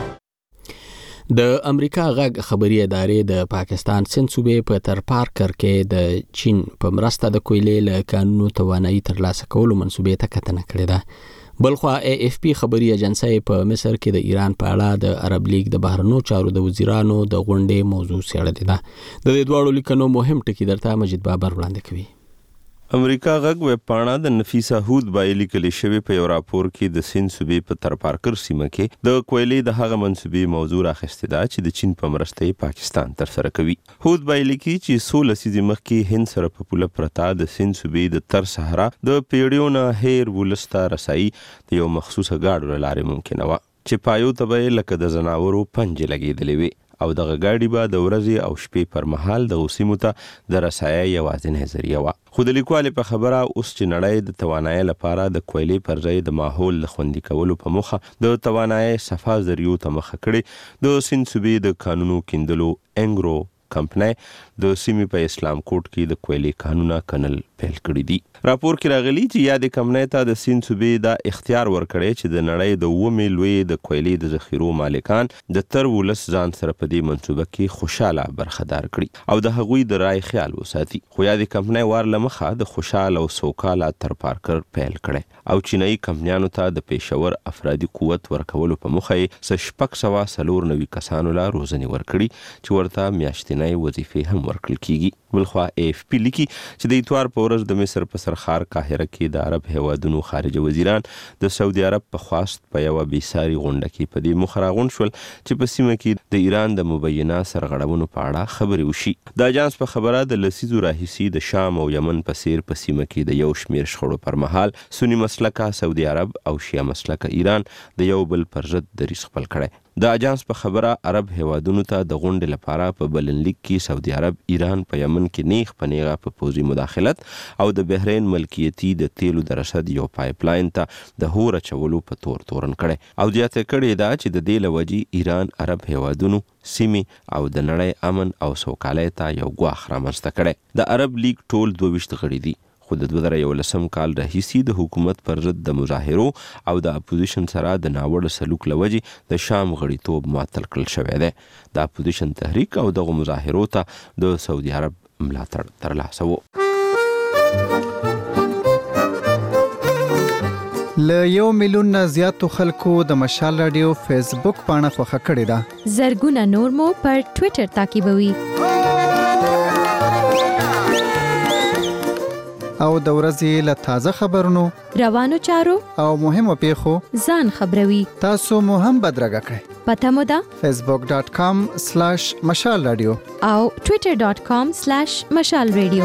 د امریکا غږ خبري ادارې د پاکستان سند صوبې په تر پارکر کې د چین په مرسته د کویلې له قانونو توانایي ترلاسه کولو منسوبې ته کتنه کړې ده. بلخوا ای اف پی خبري ایجنسی په مصر کې د ایران په اړه د عرب لیگ د بهرنیو چارو د وزیرانو د غونډې موضوع څېړلې ده. د دې دواړو لیکنو مهم ټکي درته مجید بابر وړاندې کوي. امریکا غږ ویب پاڼه د نفیسه هود بایلي کلی شوی په یو راپور کې د سند صوبې په تر پارکر سیمه کې د کویلې د هغه منسوبې موضوع راخسته ده چې د چین په مرسته پاکستان تر سره کوي. هود بایلي کې چې سول لسیزې مخکې هند سره په پوله پرتا د سند صوبې د تر صحرا د پیړیو نه هیر ولسته رسایي د یو مخصوصه گاډو لارې ممکنه و چې پایو ته لکه د زناورو پنجې لګېدلې وي او دغه گاډي به د ورځې او شپې پر مهال د غوسیمو ته د رسایي یوازینۍ ذریعه وه. خو د لیکوالې په خبره اوس چې نړۍ د توانایي لپاره د کویلې پر ځای د ماحول د خوندي کولو په موخه د توانایي صفا ذریعو ته مخه کړې، د سند صوبې د قانونو کیندلو انګرو کمپنۍ د سیمې په اسلام کوټ کې د کویلې قانونه کنل پیل کړی دي. راپور کې راغلی چې یادې کمپنۍ ته د سند صوبې دا اختیار ورکړی چې د نړۍ د اومې لوی د کویلې د ذخیرو مالکان د تر ولس ځان سره په دې منصوبه کې خوشاله برخدار کړي او د هغوی د رای خیال وساتي. خو یادې کمپنۍ وار له مخه د خوشاله او سوکاله تر پارکر پیل کړی او چینایي کمپنیانو ته د پیښور افرادي قوت ورکولو په موخه یې څه شپږ سوه څلور نوي کسانو له روزنې ورکړي چې ورته میاشتنۍ وظیفې هم ورکړل کیږي. بلخوا ای اف پی لیکي چې د اتوار په ورځ د مصر په سرخار قاهره کې د عرب هیوادونو خارجه وزیران د سعودي عرب په خواست په یوه بېساري غونډه کې په دې موخه راغونډ شول چې په سیمه کې د ایران د مبینه سرغړونو په اړه خبرې وشي. د اجانس په خبره د لسیزو راهیسې د شام او یمن په څیر په سیمه کې د یو شمېر شخړو پر مهال سنی مسلکه سعودي عرب او شیعه مسلکه ایران د یو بل پر ضد دریځ خپل کړی. د اجانس په خبره عرب هیوادونو ته د غونډې لپاره په بلنلیک کې سعودي عرب ایران په یمن کې نیغ په نیغه په پوځي مداخلت او د بحرین ملکیتي د تیلو د رسد یو پایپ لاین ته د هور اچولو په تور تورن کړي او زیاته کړي دا چې د دې لوجې ایران عرب هیوادونو سیمې او د نړۍ امن او سوکالۍ ته یو ګواښ رامنځته کړي. د عرب لیگ ټول دوه ویشت غړي دي خو د دوه زره یولسم کال راهیسې د حکومت پر ضد د مظاهرو او د اپوزیشن سره د ناوړه سلوک له وجې د شام غړیتوب معطل کړل شوی دی. د اپوزیشن تحریک او دغه مظاهرو ته د سعودي عرب ملاتړ ترلاسه و. له یو میلیون نه زیاتو خلکو د مشال رادیو فیسبوک پاڼه خوښه کړې ده. زرګونه نور مو پر ټوئیټر تعقیبوي او د ورځې له تازه خبرونو روانو چارو او مهمو پیښو ځان خبروي. تاسو مو هم بدرګه کړئ. پته مو ده فیسبوک ډاٹ کام سلیش مشال رادیو او ټوئیټر ډاٹ کام سلیش مشال رادیو.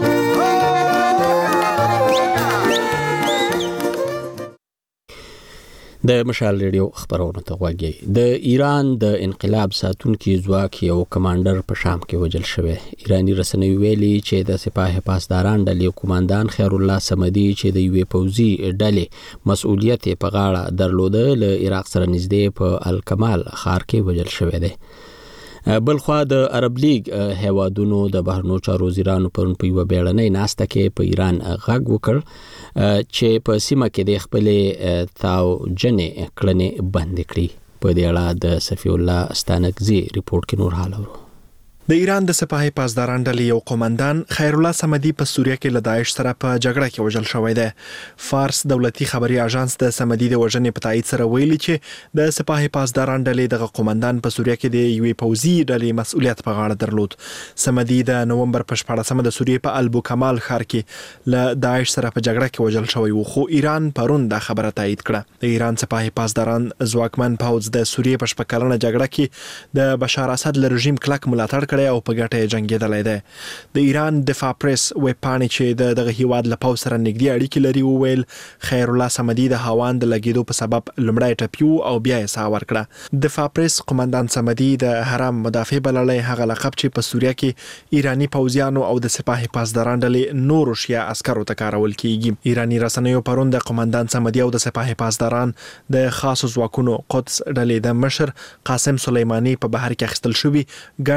د مشال ریډیو خبرونه ته غوږی. د ایران د انقلاب ساتونکي ځواک یو کمانډر په شام کې وژل شوی. ایرانی رسنیو ویلي چې د سپاه پاسداران ډلې قوماندان خیر الله صمدي چې د یوې پوځي ډلې مسؤلیت په غاړه درلوده له عراق سره نږدې په الکمال ښار کې وژل شوی دی. بلخوا د عرب لیگ هیوادونو د بهرنیو چارو وزیرانو پرون په یوه بیړنۍ ناسته کې په ایران غږ وکړ چې په سیمه کې د خپلې تاوجنې کړنې بندې کړي. په دې اړه د صفی الله استانکزي ریپورت کې نور حال اورو. د ایران د سپاه پاسداران ډلې یو قوماندان خیر الله صمدي په سوریه کې له داعش سره په جګړه کې وژل شوی دی. فارس دولتي خبري اژانس د صمدي د وژنې په تایید سره ویلي چې د سپاه پاسداران ډلې دغه قوماندان په سوریه کې د یوې پوځي ډلې مسؤلیت په غاړه درلود. صمدي د نومبر په شپاړسمه د سوریې په البوکمال ښار کې له داعش سره په جګړه کې وژل شوی و، خو ایران پرون دا خبره تایید کړه. د ایران سپاه پاسداران ځواکمن پوځ د سوریې په شپږ کلنه جګړه کې د بشار اسد له رژیم کلک ملاتړ او په ګټه جنگیدلای دی. د ایران دفاع پریس ویب پاڼې چې د دغه هیواد له پوځ سره نږدې اړیکې لري وویل خیر الله صمدي د هاوان د لګیدو په سبب لومړی ټپیو او بیا یې ساه ورکړه. دفاع پریس قوماندان صمدي د حرم مدافع بللی هغه لقب چې په سوریه کې ایرانی پوځیانو او د سپاه پاسداران ډلې نورو شیعه عسکرو ته کارول کیږي. ایرانی رسنیو پرون د قوماندان صمدي او د سپاه پاسداران د خاصو ځواکونو قدس ډلې د مشر قاسم سلیمانی په بهر کې اخیستل شوی ګټ پخوانی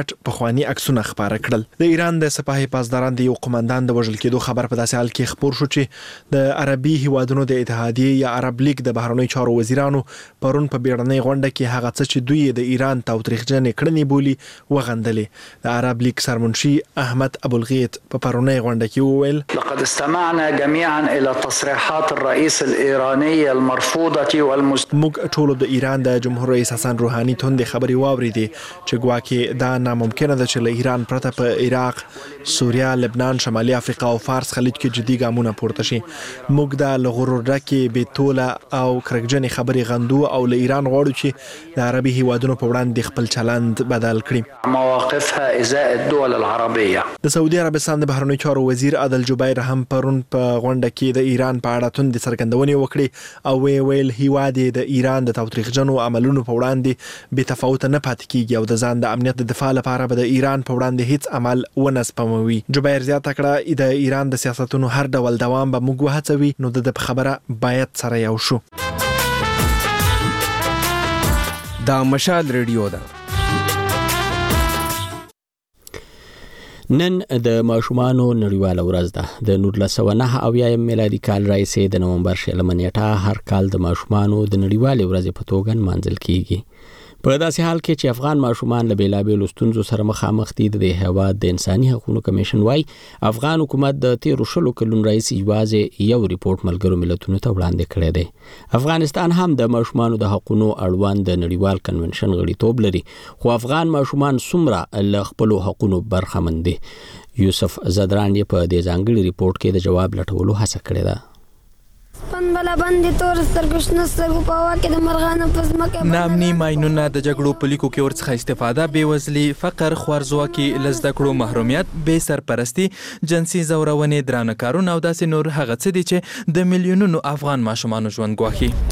رواني عکسونه خپاره کړل. د ایران د سپاه پاسداران د یو قومندان د وژل کېدو خبر په داسې حال کې خبر شو چې د عربي هیوادونو د اتحادیې یا عرب لیگ د بهرنیو چارو وزیرانو پرون په بیړنۍ غونډه کې هغه څه چې دوی د ایران تاوتریخجن کړنې بولي وغندلې. د عرب لیگ سرمنشي احمد ابوالغیط په پرونۍ غونډه کې وویل: لقد استمعنا جميعا الى تصريحات الرئيس الايراني المرفوضه والمست موږ ټول د ایران د جمهور رئیس حسن روحاني توندې خبرې واورېدې چې ګواکې دا ناممکنه ده چې له ایران پرته په عراق، سوریه، لبنان، شمالي افریقا او فارس خلیج کې جدي ګامونه پورته شي. موږ دا له غرور ډکې بېتوله او کرکجنې خبرې غندو او له ایران غواړو چې د عربي هیوادونو په وړاندې خپل چلند بدل کړي. مواقفها ازاء الدول العربيه. د سعودي عربستان د بهرنیو چارو وزیر عادل جبیر هم پرون په غونډه کې د ایران په اړه توندې څرګندونې وکړې او وی ویل هیواد د ایران د تاوتریخجنو عملونو په وړاندې بې تفاوته نه پاتې کیږي او د ځان د امنیت د دفاع لپاره به د ایران په وړاندې هیڅ عمل ونه سپموي. جبیر زیاته کړه د ایران د سیاستونو هر ډول دوام به موږ وهڅوي، نو د خبره باید سره یو شو. دا مشال ریډیو ده. نن د ماشومانو نړیواله ورځ ده. د نولس سوه نهه اویایم میلادي کال راهیسې د نومبر شلمه نیټه هر کال د ماشومانو د نړیوالې ورځې په توګه نمانځل کیږي. په داسې حال کې چې افغان ماشومان له بیلابېلو ستونزو سره مخامخ دي، د هیواد د انساني حقوقو کمیشن وايي افغان حکومت د تیرو شلو کلونو راهیسې یوازې یو ریپورت ملګرو ملتونو ته وړاندې کړی دی. افغانستان هم د ماشومانو د حقوقو اړوند د نړیوال کنونشن غړیتوب لري، خو افغان ماشومان څومره له خپلو حقوقو برخمن دي؟ یوسف زدران یې په دې ځانګړي ریپورت کې د جواب لټولو هڅه کړې ده. پنبله باندې تور سترګو شنه سترګو په هوا کې د مرغانو په ځمکه نامني ماینونه د جګړو په لیکو کې ورڅخه استفاده، بېوزلي، فقر، خوارځواکي، له زده کړو محرومیت، بې سرپرستي، جنسي ځورونې، درانه کارونه او داسې نور هغه څه دي چې د میلیونونو افغان ماشومانو ژوند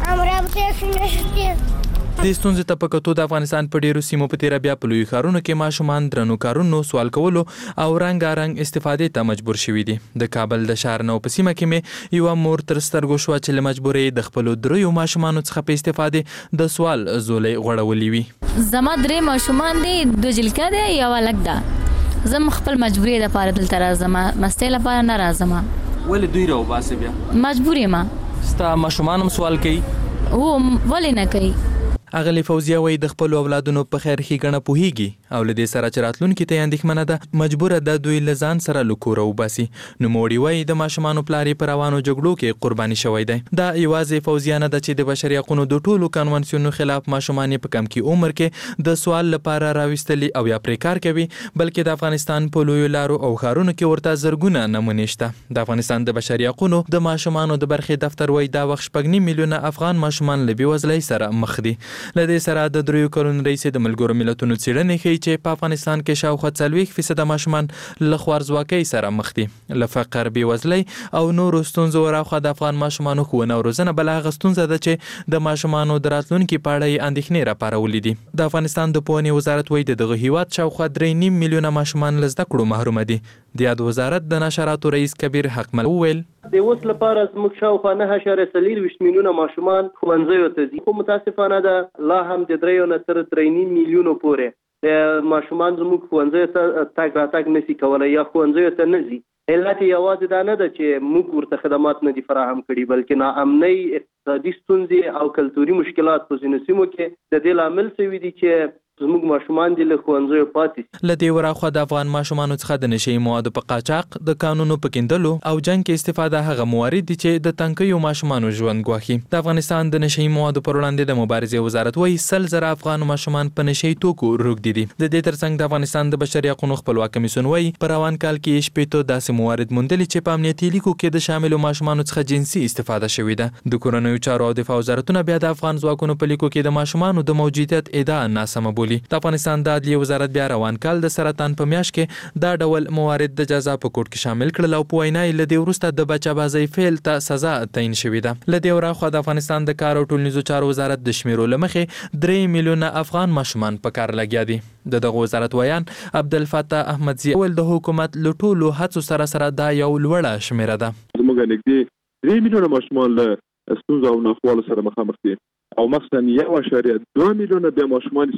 ګواښي. د ستونزې ته په کتو د افغانستان په ډیرو سیمو په تیره بیا په لویو ښارونو کې ماشومان درنو کارونو، سوال کولو او رنګارنګ استفادې ته مجبور شوي دي. د کابل د ښار نو په سیمه کې مې یوه مور تر سترګو شوه چې له مجبورۍ د خپلو دریو ماشومانو څخه په استفادې د سوال زولۍ غوړولې وي. زما درې ماشومان دي، دوه جلکه دی، یو هلک ده. زه خپل مجبورۍ دپاره دلته راځم، مستۍ لپاره نه راځم. ولې دوی راوباسې بیا؟ مجبور یم. ستا ماشومان هم سوال کوي؟ هو، ولې نه کوي؟ اغلی فوزیه وای د خپل اولادونو په خیر ښېګڼه پوهیږي او له دې سره چې راتلونکي ته یې اندېښمنه ده، مجبوره ده دوی له ځان سره له کوره وباسي. نوموړي وایي د ماشومانو پلار یې په روانو جګړو کې قرباني شوی دی. دا یوازې فوزیه نه ده چې د بشري حقونو د ټولو کنونسیونو خلاف ماشومان یې په کم کې عمر کې د سوال لپاره راوستلي او یا پرې کار کوي، بلکې د افغانستان په لویو لارو او ښارونو کې ورته زرګونه نمونې شته. د افغانستان د بشري حقونو د ماشومانو د برخې دفتر وایي دا وخت شپږ نیم میلیونه افغان ماشومان له بېوزلۍ سره مخ دي. له دې سره د دریو کلونو راهیسې د ملګرو ملتونو څېړنې ښیي چې په افغانستان کې شاوخوا څلوېښت فیصده ماشومان له خوارځواکۍ سره مخ دي. له فقر، بېوزلۍ او نورو ستونزو ورهاخوا د افغان ماشومانو ښوونه او روزنه بله هغه ستونزه ده چې د ماشومانو د راتلونکي په اړه یې اندېښنې راپارولې دي. د افغانستان د پوهنې وزارت وایي د دغه هیواد شاوخوا درې نیم میلیونه ماشومان له زده کړو محرومه دي. د یاد وزارت د نشراتو رئیس کبیر حقمل وویل د اوس لپاره زموږ شاوخوا نهه اعشاریه څلېرویشت میلیونه ماشومان ښوونځیو ته ځي، خو متاسفانه ده لا هم د دریو نه تر درې نیم میلیونو پورې د ماشومان زموږ ښوونځیو ته تګ راتګ نشي کولی یا ښوونځیو ته نه ځي. علت یوازې دا نه ده چې موږ ورته خدمات نه دي فراهم کړي، بلکې ناامنۍ، اقتصادي ستونزې او کلتوري مشکلات په ځینو سیمو کې د دې لامل شوي دي چې زموږ ماشومان دي له ښوونځیو پاتې. له دې ورهاخوا د افغان ماشومانو څخه د نشهیي موادو په قاچاق، د کانونو په کیندلو او جنګ کې استفاده هغه موارد دي چې د تنکیو ماشومانو ژوند ګواښي. د افغانستان د نشهیي موادو پر وړاندې د مبارزې وزارت وایي سل زره افغان ماشومان په نشهیي توکو روږدي دي. د دې ترڅنګ د افغانستان د بشري حقوقو خپلواک کمیسیون وایي په روان کال کې یې شپېتو داسې موارد موندلي چې په امنیتي لیکو کې د شاملو ماشومانو څخه جنسي استفاده شوې ده. د کورنیو چارو او دفاع وزارتونه بیا د افغان ځواکونو په لیکو کې د ماشومانو د موجودیت ادعا ناسمه بولي. د افغانستان د عدلیې وزارت بیا روان کال د سرطان په میاشت کې دا ډول موارد د جزا په کوډ کې شامل کړل او په وینا یې له دې وروسته د بچه‌بازۍ فعل ته سزا تعیین شوې ده. له دې ورهاخوا د افغانستان د کار او ټولنیزو چارو وزارت د شمیرو له مخې درې میلیونه افغان ماشومان په کار لګیا دي. د دغه وزارت ویان عبدالفتاح احمدزي ویل د حکومت له ټولو هڅو سره سره دا یو لوړه شمیره ده. زموږ نږدې درې میلیونه ماشومان له ستونزو او ناخوالو سره مخامخ دي او مثلا یو اعشاریه دوه میلیونه د ماشومان چې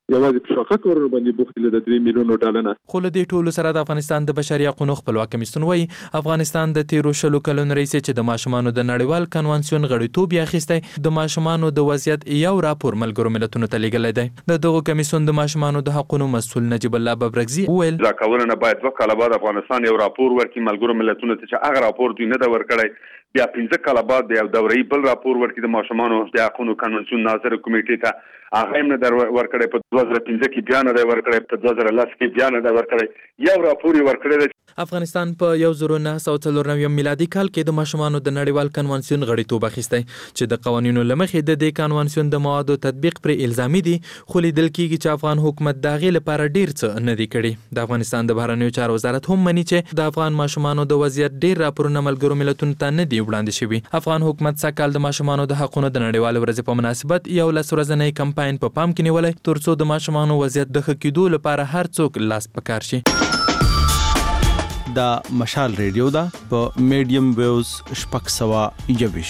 یوازې په شاقه کارونو باندې بوخت دي د درې میلیونو ډالر نه. خو له دې ټولو سره د افغانستان د بشري حقوقو خپلواک کمیسیون وایي افغانستان د تیرو شلو کلونو رئیس چې د ماشومانو د نړیوال کنوانسیون غړیتوب یې اخیستی د ماشومانو د وضعیت یو راپور ملګرو ملتونو ته لیږلی دی. د دغه کمیسیون د ماشومانو د حقوقو مسؤل نجیب الله ببرګزي وویل دا کولونه باید دوه کاله بعد افغانستان یو راپور ورکړي ملګرو ملتونو ته چې هغه راپور دوی نه دا ورکړی، بیا پنځه کاله بعد د یو دوره‌ای بل راپور ورکړي د ماشومانو د حقوقو کنوانسیون ناظر کمیټې ته، هغه هم نه در ورکړی په دوه زره پنځه کې بیا نه دی ورکړی، په دوه زره لس کې بیا نه دی ورکړی، یو راپور یې ورکړی دی. افغانستان په یو زر نه سوه څلور نوي میلادي کال کې د ماشومانو د نړیوال کنوانسیون غړیتوب اخیستی چې د قوانینو له مخې د دې کنوانسیون د موادو تطبیق پر الزامي دي، خو لیدل کېږي چې افغان حکومت د هغې لپاره ډېر څه نه دي کړي. د افغانستان د بهرنیو چارو وزارت هم مني چې د افغان ماشومانو د وضعیت ډېر راپورونه ملګرو ملتونو ته نه دي وړاندې شوي. افغان حکومت سږ د ماشومانو د حقوقو د نړیوال ورځې په مناسبت یو لس ورځنی کمپاین په پام کې نیولی ترڅو د ماشومانو وضعیت د ښه کېدو لپاره هر څوک لاس په کار شي. دا مشال ریډیو ده په میډیم ویوز شپږ سوه یوویش.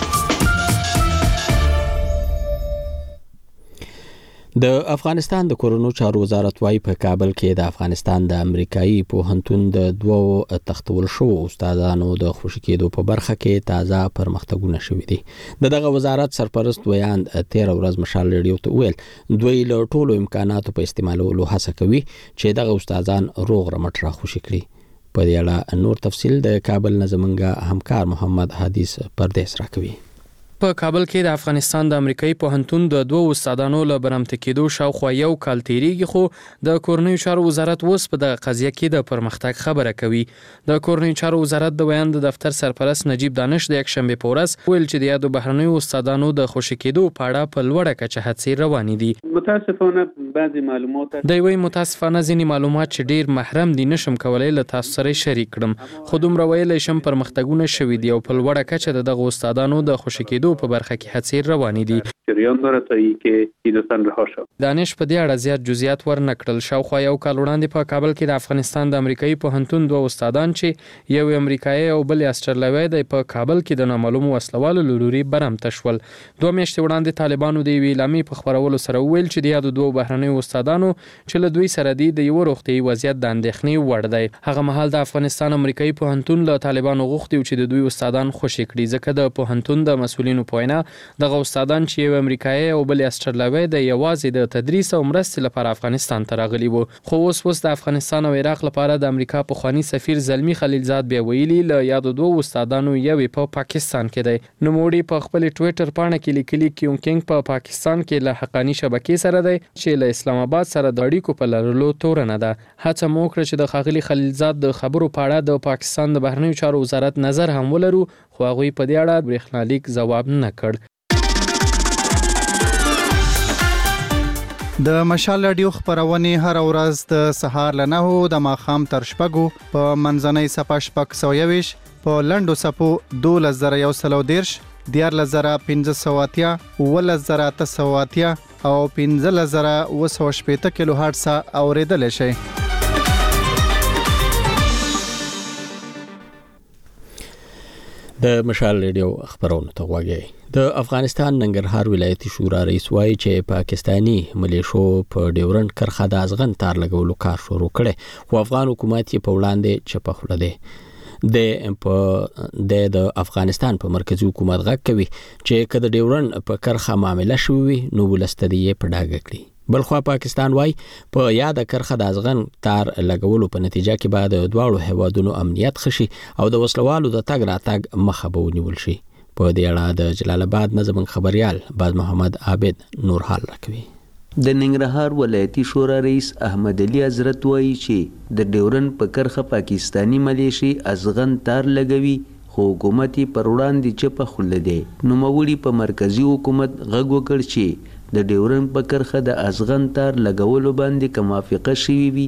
د افغانستان د کورونو چارو وزارت وايي په کابل کې د افغانستان د امریکایي پوهنتون د دوو تختول شو استادانو د خوشی کېدو په برخه کې تازه پرمختګونه شوي دي. د دغه وزارت سرپرست ویاند تیر ورځ مشال ریډیو ته ویل دوی له ټولو امکاناتو په استعمالولو هڅه کوي چې دغه استادان روغ رمټ را خوشی کړي. په دې اړه نور تفصیل د کابل نه زمونږ همکار محمد حدیث پردیس راکوي. په کابل کې د افغانستان د امریکایي پوهنتون د دوه استادانو له برمته کېدو شاوخوا یو کال تیریږي، خو د کورنیو چارو وزارت اوس په دغه قضیه کې د پرمختګ خبره کوي. د کورنیو چارو وزارت د ویاند دفتر سرپرست نجیب دانش د یکشنبه په ورځ ویل چې د یادو بهرنیو استادانو د خوشی کېدو په اړه په لوړه کچه هڅې روانې دي. متاسفانه بعضی معلومات د وی متاسفانه ځینې معلومات چې ډیر محرم دي نشم کولای له تاسو سره شریک کړم، خو دومره ویلی شم پرمختګونه شوي دي او په لوړه کچه د دغه استادانو د خوشی کېدو په برخه کې هڅې روانې دي. جریان داره تا ای که ایدوستان رها شد. دانش په دې اړه زیات جزئیات ورنکړل. شاوخوا یو کال وړاندې په کابل کې د افغانستان د امریکایي پوهنتون دوه استادان چې یو امریکایي او بل استرالوی دی په کابل کې د نامعلومو وسلوالو له لوري برمته شول. دوه میاشتې وړاندې طالبانو د یوې اعلامیې په خپرولو سره وویل چې د یادو دوه بهرنیو استادانو چې له دوی سره دي د یو روغتیايي وضعیت د اندېښنې وړ دی. هغه مهال د افغانستان امریکایي پوهنتون له طالبانو غوښتي چې د دوی استادان خوشي کړي، ځکه د پوهنتون د مسؤلینو په وینا دغه استادان چې یو امریکایي او بل استرالوی د یوازې د تدریس او مرستې لپاره افغانستان ته راغلي وو. خو اوس اوس د افغانستان او عراق لپاره د امریکا پخوانی سفیر زلمی خلیلزاد بیا ویلي له یادو دوه استادانو یوې په پاکستان کې دی. نوموړي په خپل ټوئیټر پاڼه کې لیکلي کیون کینګ په پاکستان کې له حقانی شبکې سره دی چې له اسلام آباد سره د اړیکو په لرلو تورنه ده. هڅه مو وکړه چې د ښاغلي خلیلزاد د خبرو په اړه د پاکستان د بهرنیو چارو وزارت نظر هم ولرو، خو هغوی په دې اړه برېښنالیک ځواب نه کړ. د مشال رادیو خبرونه هر ورځ د سهار له نهو د ماښام تر شپږو په منځنۍ صفه شپږ سوه یوویش په لنډو صفو دولس زره یو سل او دېرش، دیارلس زره پنځه سوه اتیا، اوولس زره اته سوه اتیا او پنځلس زره اوه سوه شپېته کیلو هرټز اورېدلی شئ. د مشال ریډیو خبرونه ته غوږی. د افغانستان ننګرهار ولایتي شورا رئیس وایي چې پاکستانی ملیشو په ډیورنډ کرښه د ازغن تار لګولو کار شروع کړي، خو افغان حکومت یې په وړاندې چپه خوله دی. د په د افغانستان په مرکزی حکومت غږ کوي چې که د ډیورنډ په کرښه معامله شوي نو ولسته دی په ډاګه کړي. بلخوا پاکستان وای په یاد کرخه د ازغن تار لګولو په نتیجه کې بعد دواړو هیوادونو امنیت خشي او د وسلوالو د تګ راتګ مخه به ونیول شي. په دې اړه د جلال آباد نه زموږ خبريال باز محمد عابد نور حال راکوي. د ننګرهار ولایتي شورا رئیس احمد علي حضرت وایي چې د ډیورن په کرخه پاکستانی ملیشي ازغن تار لګوي، خو حکومت پر وړاندې چپه خوله دی. نوموړي په مرکزی حکومت غږ وکړ چې د ډیورن په کرخه د ازغن تار لګولو باندې که موافقه شوې وي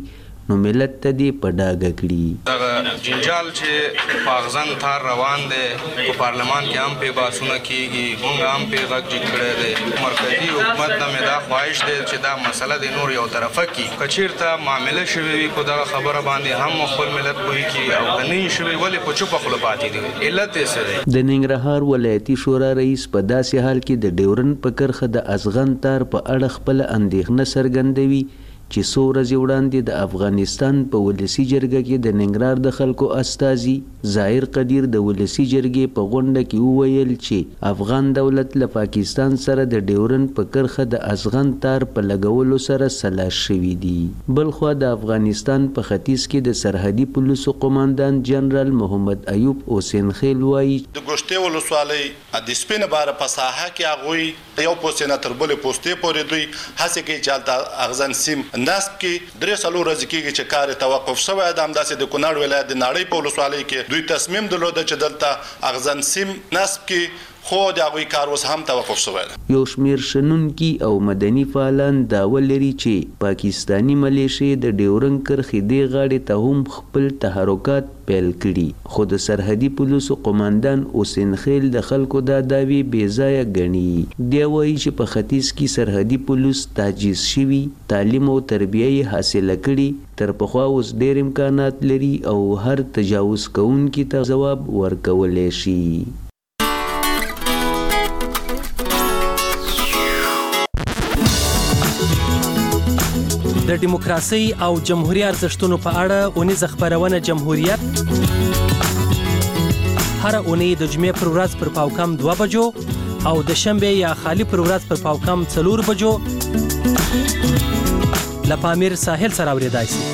نو ملت ته دی په ډاګه کړي. دا جنجال چې پاغزن تار روان دی په پارلمان کې هم په باسونه کیږي، موږ هم په غږ جوړ دی. مرکزی حکومت ته مې دا خواهش دی چې دا مسله د نور یو طرفه کی کچیرته معاملې شوي وي په دا خبره باندې هم خپل ملت کوي کی او کني شوي ولې په چوپ خپل پاتې دي. علت یې څه دی؟ د ننګرهار ولایتي شورا رئیس په داسې حال کې د ډیورن په کرخه د ازغن تار په اړه خپل اندېښنه څرګندوي چې څو ورځې وړاندې د افغانستان په ولسي جرګه کې د ننګرهار د خلکو استازي ظاهر قدیر د ولسي جرګې په غونډه کې وویل چې افغان دولت له پاکستان سره د ډیورن په کرخه د ازغن تار په لګولو سره سلا شوي دي. بلخوا د افغانستان په ختیځ کې د سرحدي پولیسو قوماندان جنرال محمد ایوب حسین خیل وایي د ګوشتې ولسوالۍ د سپینه باره په ساحه کې هغوی یو پوسټ تر بلې پوسټې پورې دوی هڅې کوي چې د اغزن سیم نسب کې درې څلور ورځې کېږي چې کار توقف شوی دی. همداسې د کونړ ولایت د ناړۍ په ولسوالۍ کې دوی تصمیم درلوده چې دلته اغزن سیم نسب کې خو د هغوی کار اوس هم توقف شوی دی. یو شمېر شنونکي او مدني فعالان دعوه لري چې پاکستاني ملیشې د ډیورن کرښې دې غاړې ته هم خپل تحرکات پیل کړي، خو د سرحدي پولیسو قوماندان حسین خیل د خلکو دا دعوې بې ځایه ګڼي. دی وایي چې په ختیځ کې سرحدي پولیس تجهیز شوي، تعلیم او تربیه یې حاصله کړي، تر پخوا اوس ډېر امکانات لري او هر تجاوز کوونکي ته ځواب ورکولی شي. د دیموکراسي او جمهوریت ارزښتونو په اړه اونیزه خبرونه جمهوریت هر اونۍ د جمعې پر ورځ پر پاوکم دوه بجو او د شنبه یا خالی پر ورځ پر پاوکم څلور بجو له پامیر ساحل سره اوریدای شي.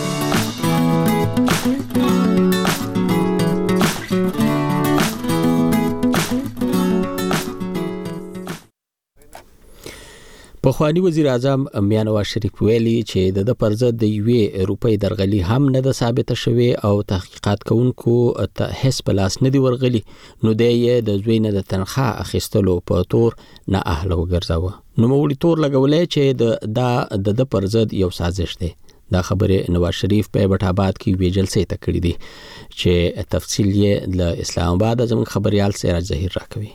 پخوانی وزیر اعظم میاں نواز شریف ویلي چې د پر ضد د یوې روپۍ درغلي هم نه ده ثابته شوې او تحقیقات کوونکو ته هیڅ په لاس نه دی ورغلي، نو دی یې د زوی نه د تنخواه اخیستلو په تور نه اهله وګرځاوه. نوموړي تور لګولی چې د دا د د پر ضد یو سازش دی. دا خبرې نواز شریف په ایبټ آباد کې یوې جلسې ته کړې دي چې تفصیل یې له اسلام آباد زموږ خبريال سراج ظهیر راکوي.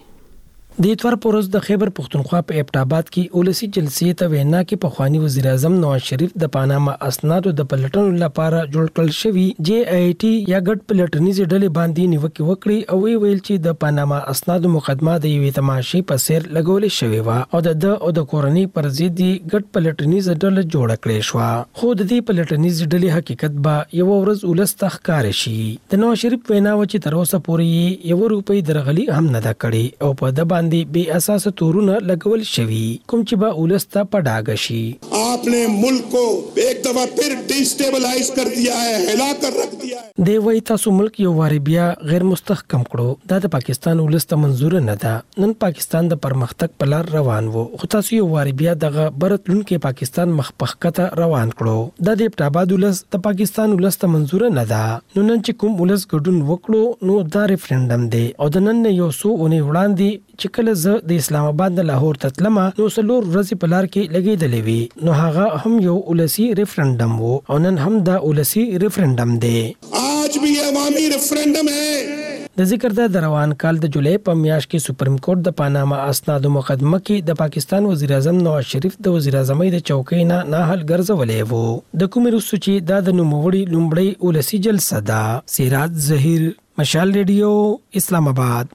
د اتوار پورز د خیبر پختونخوا په ایبټ آباد کې ولسی جلسې ته وینا کې پخوانی وزیر اعظم نواز شریف د پاناما اسنادو د پلټنو لپاره جوړ کړل شوی جی آی ټي یا ګډ پلټنیز ډلې باندې نیوکه وکړي او ویل چې د پاناما اسنادو مقدمه د یوې تماشې په سیر لګولې شوی و او د او د کورنۍ پر ضد ګډ پلټنیز ډله جوړ کړې شو، خو د دې پلټنیز ډلې حقیقت به یو ورځ ولس ته ښکار شي. د نواز شریف وینا و چې تر اوسه پورې یو روپۍ درغلي هم نه ده کړې او په د باندې بے اساس تورونه لګول شوی کوم چې با ولستا پډاګ شي. آپ نے ملک کو ایک دفعہ پھر ڈیسٹیبلائز کر دیا ہے، ہلا کر رکھ دیا ہے. دی وای تاسو ملک یو واری بیا غیر مستحکم کړو، دا د پاکستان ولسته منزور نه ده. نن پاکستان د پرمختګ په لار روان وو، خو تاسو یو واری بیا دغه برتلونکو پاکستان مخپخکته روان کړو. د دې پټاباد ولس د پاکستان ولسته منزور نه ده. نو نن چې کوم ولس ګډون وکړو نو دا ریفرندم دی او د نن یو سو اونې وړاندې چې کله زه د اسلام آباد د لاهور تتلمه نو څلور ورځې په لار کې لګېدلې وي، نو هغه هم یو ولسی ریفرندم وو او نن هم دا ولسی ریفرندم دی. آج بھی عوامی ریفرندم ہے. د ذکر د روان کال د جولای په میاشت کې سپریم کورټ د پاناما اسنادو مقدمه کې د پاکستان وزیر اعظم نواز شریف د وزیر اعظمۍ د چوکۍ نه نه حل ګرځولې وو. د کومې وروسته چې دا د نوموړي لومړی ولسی جلسه ده. سراج ظهیر، مشال ریډیو، اسلام آباد.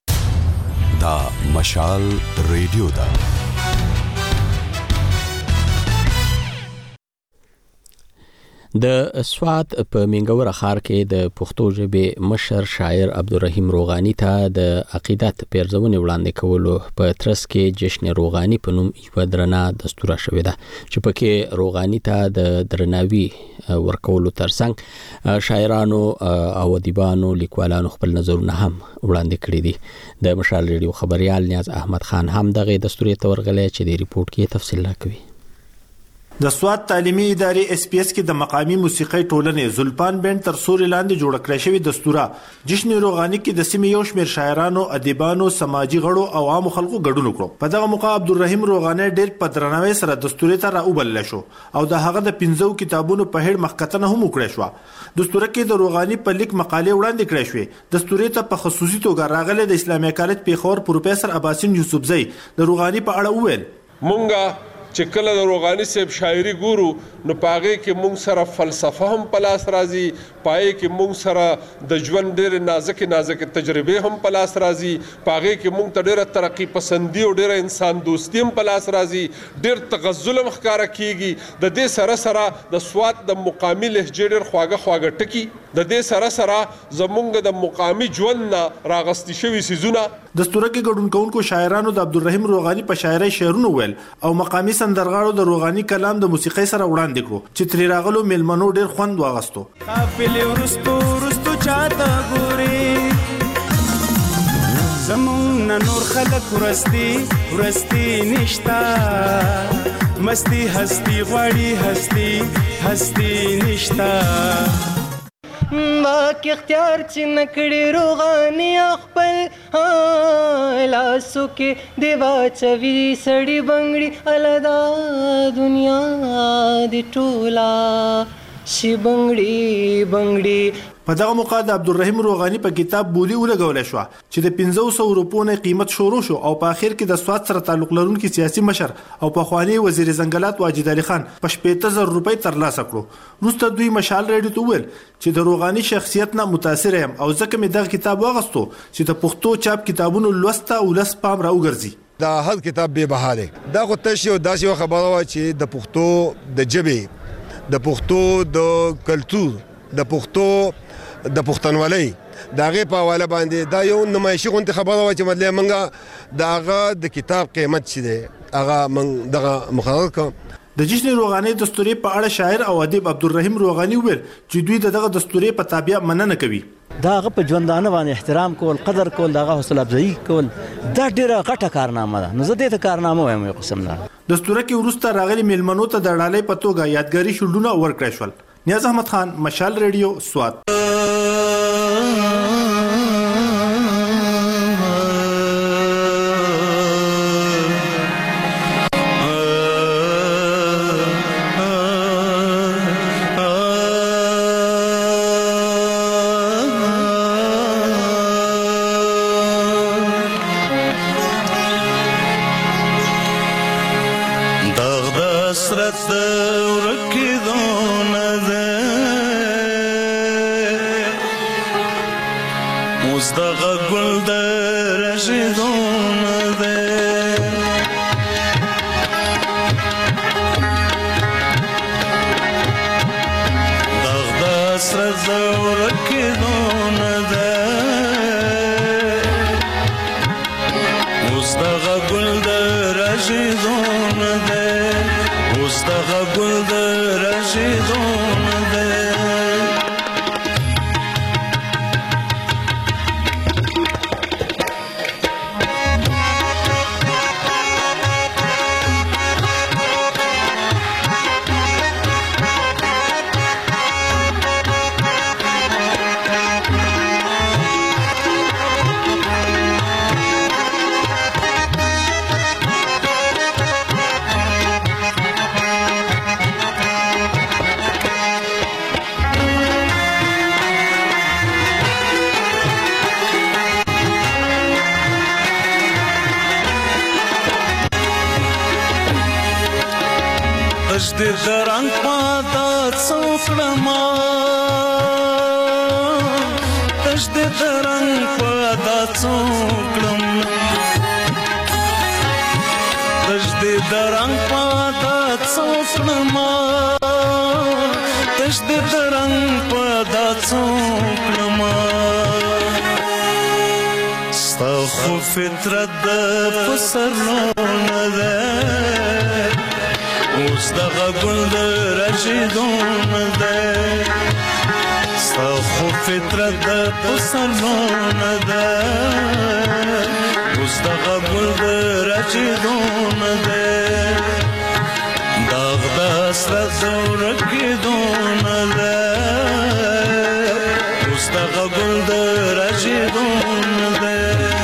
دا مشال ریډیو دا د سوات په منګور خار کې د پښتو ژبې مشر شاعر عبدالرحیم روغانی ته د عقیدت پیرزونې وړاندې کولو په ترڅ کې جشن روغانی په نوم یو درنه دستور شوی ده چې پکې روغانی ته د درناوي ورکولو ترڅنګ شاعرانو او ادیبانو لیکوالانو خپل نظرونه هم وړاندې کړي دي. د مشال ریډیو خبريال نیاز احمد خان هم دغه دستور ته ورغلی چې د ریپورت کې تفصیل راکوي. د سواد تعلیمي ادارې اس پی اس کې د مقامی موسیقي ټولنې زلفان بند تر سوري لاندې جوړ کړی شوی دستوره جشن روغاني کې د سیمې یو شمېر شاعرانو، ادیبانو، سماجي غړو او عامو خلکو ګډون وکړو. په دغه موقع عبدالرحیم روغاني ډېر په درناوي سره دستورې ته راوبلل شو او د هغه د پنځو کتابونو په هډ مخکتنه هم وکړې شو. دستوره کې د روغاني په لیک مقالې وړاندې کړې شوې. دستورې ته په خصوصي توګه راغلي د اسلامي کالج پیښور پروفیسور عباسین یوسفزئی د روغاني په اړه وویل. مونږه چې کله د روغاني صاحب شاعري ګورو نو پاغه کې مونږ سره فلسفه هم پلاس راځي، پای کې مونږ سره د ژوند ډېر نازک نازک تجربه هم پلاس راځي، پاغه کې مونږ ته ډېر ترقی پسندي او ډېر انسان دوستی هم پلاس راځي، ډېر تغزل هم ښکارا کیږي. د دې سره سره د سواد د مقامی لهجې ډېر خواږه خواږه ټکی، د دې سره سره زمونږ د مقامی ژوند نه راغستې شوي سيزونه. دستوره کې ګډون کوونکو شاعرانو د عبدالرحیم روغاني په شاعرۍ شعرونه ویل او مقامی سندرغاړو د روغاني کلام د موسیقۍ سره وړاندې کړو چې ترې راغلو میلمنو ډېر خوند واغستو. قافلې ورستو ورستو چاته ګوري زمون نور خلک ورستي ورستي نشتا مستی هستی غواړي هستی هستی نشتا واک اختیار چې نکړي روغاني خپل لاسو کې دیوا چوي سړی بنګړي الدا دنیا دی ټولا شي بنګړي بنګړي. په دغه موقع د عبدالرحیم روغاني په کتاب بولی ولګول شو چې د پنځه سوه روپو نه قیمت شروع شو او په اخر کې د سواد سره تعلق لرونکي سیاسي مشر او پخوانی وزیر زنګلات واجد علي خان په شپږ زره روپۍ ترلاسه کړو. وروسته دوی مشال ریډیو ته وویل چې د روغاني شخصیت نه متاثر یم او ځکه مې دغه کتاب واغستو چې د پښتو چاپ کتابونو لوسته او لس پام راوګرځي. دا هر کتاب به بها دی. دا خو تاسو یو داسې خبره وا چې د پښتو د جبې د پښتو د کلچر د پښتو د پښتونولۍ د هغې په حواله باندې دا یو نمایشي غوندې خبره وه چې مطلب موږ د هغه د کتاب قیمت چې دی هغه موږ دغه مقرر کړ. د جشن روغاني دستورې په اړه شاعر او ادیب عبدالرحیم روغاني وویل چې دوی دغه دستورې په تابع مننه کوي. دا هغه په ژوندانه باندې احترام کول، قدر کول، دغه حوصله افزایي کول دا ډېره غټه کارنامه ده. نو زه دې ته کارنامه وایم یو قسم نه. دستوره کې وروسته راغلي میلمنو ته د ډالۍ په توګه یادګاري شیلډونه ورکړای شول. نیاز احمد خان، مشال ریډیو، سوات. فطرت د پسرونه ده اوس دغه ګل د راشدونه ده ستا خو فطرت د پسرونه ده اوس دغه ګل د راشدونه ده دغ د حسرت ورکې دون ده اوس دغه ګل د راشدون ده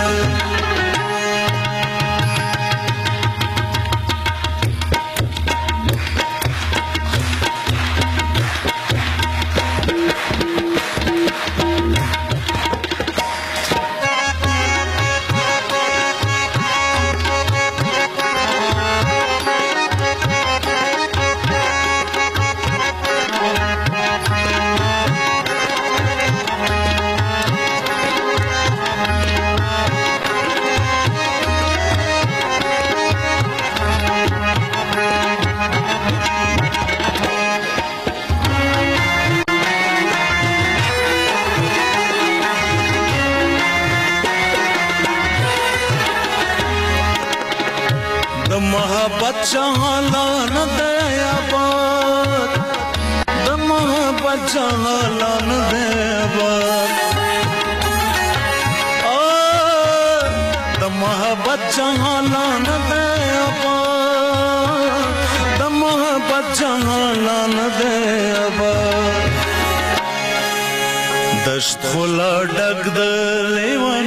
جهالان دے آباد د محبت جهالان دے آباد د محبت جهالان دے آباد د محبت جهالان دے آباد دشت خلا ډک د لیوان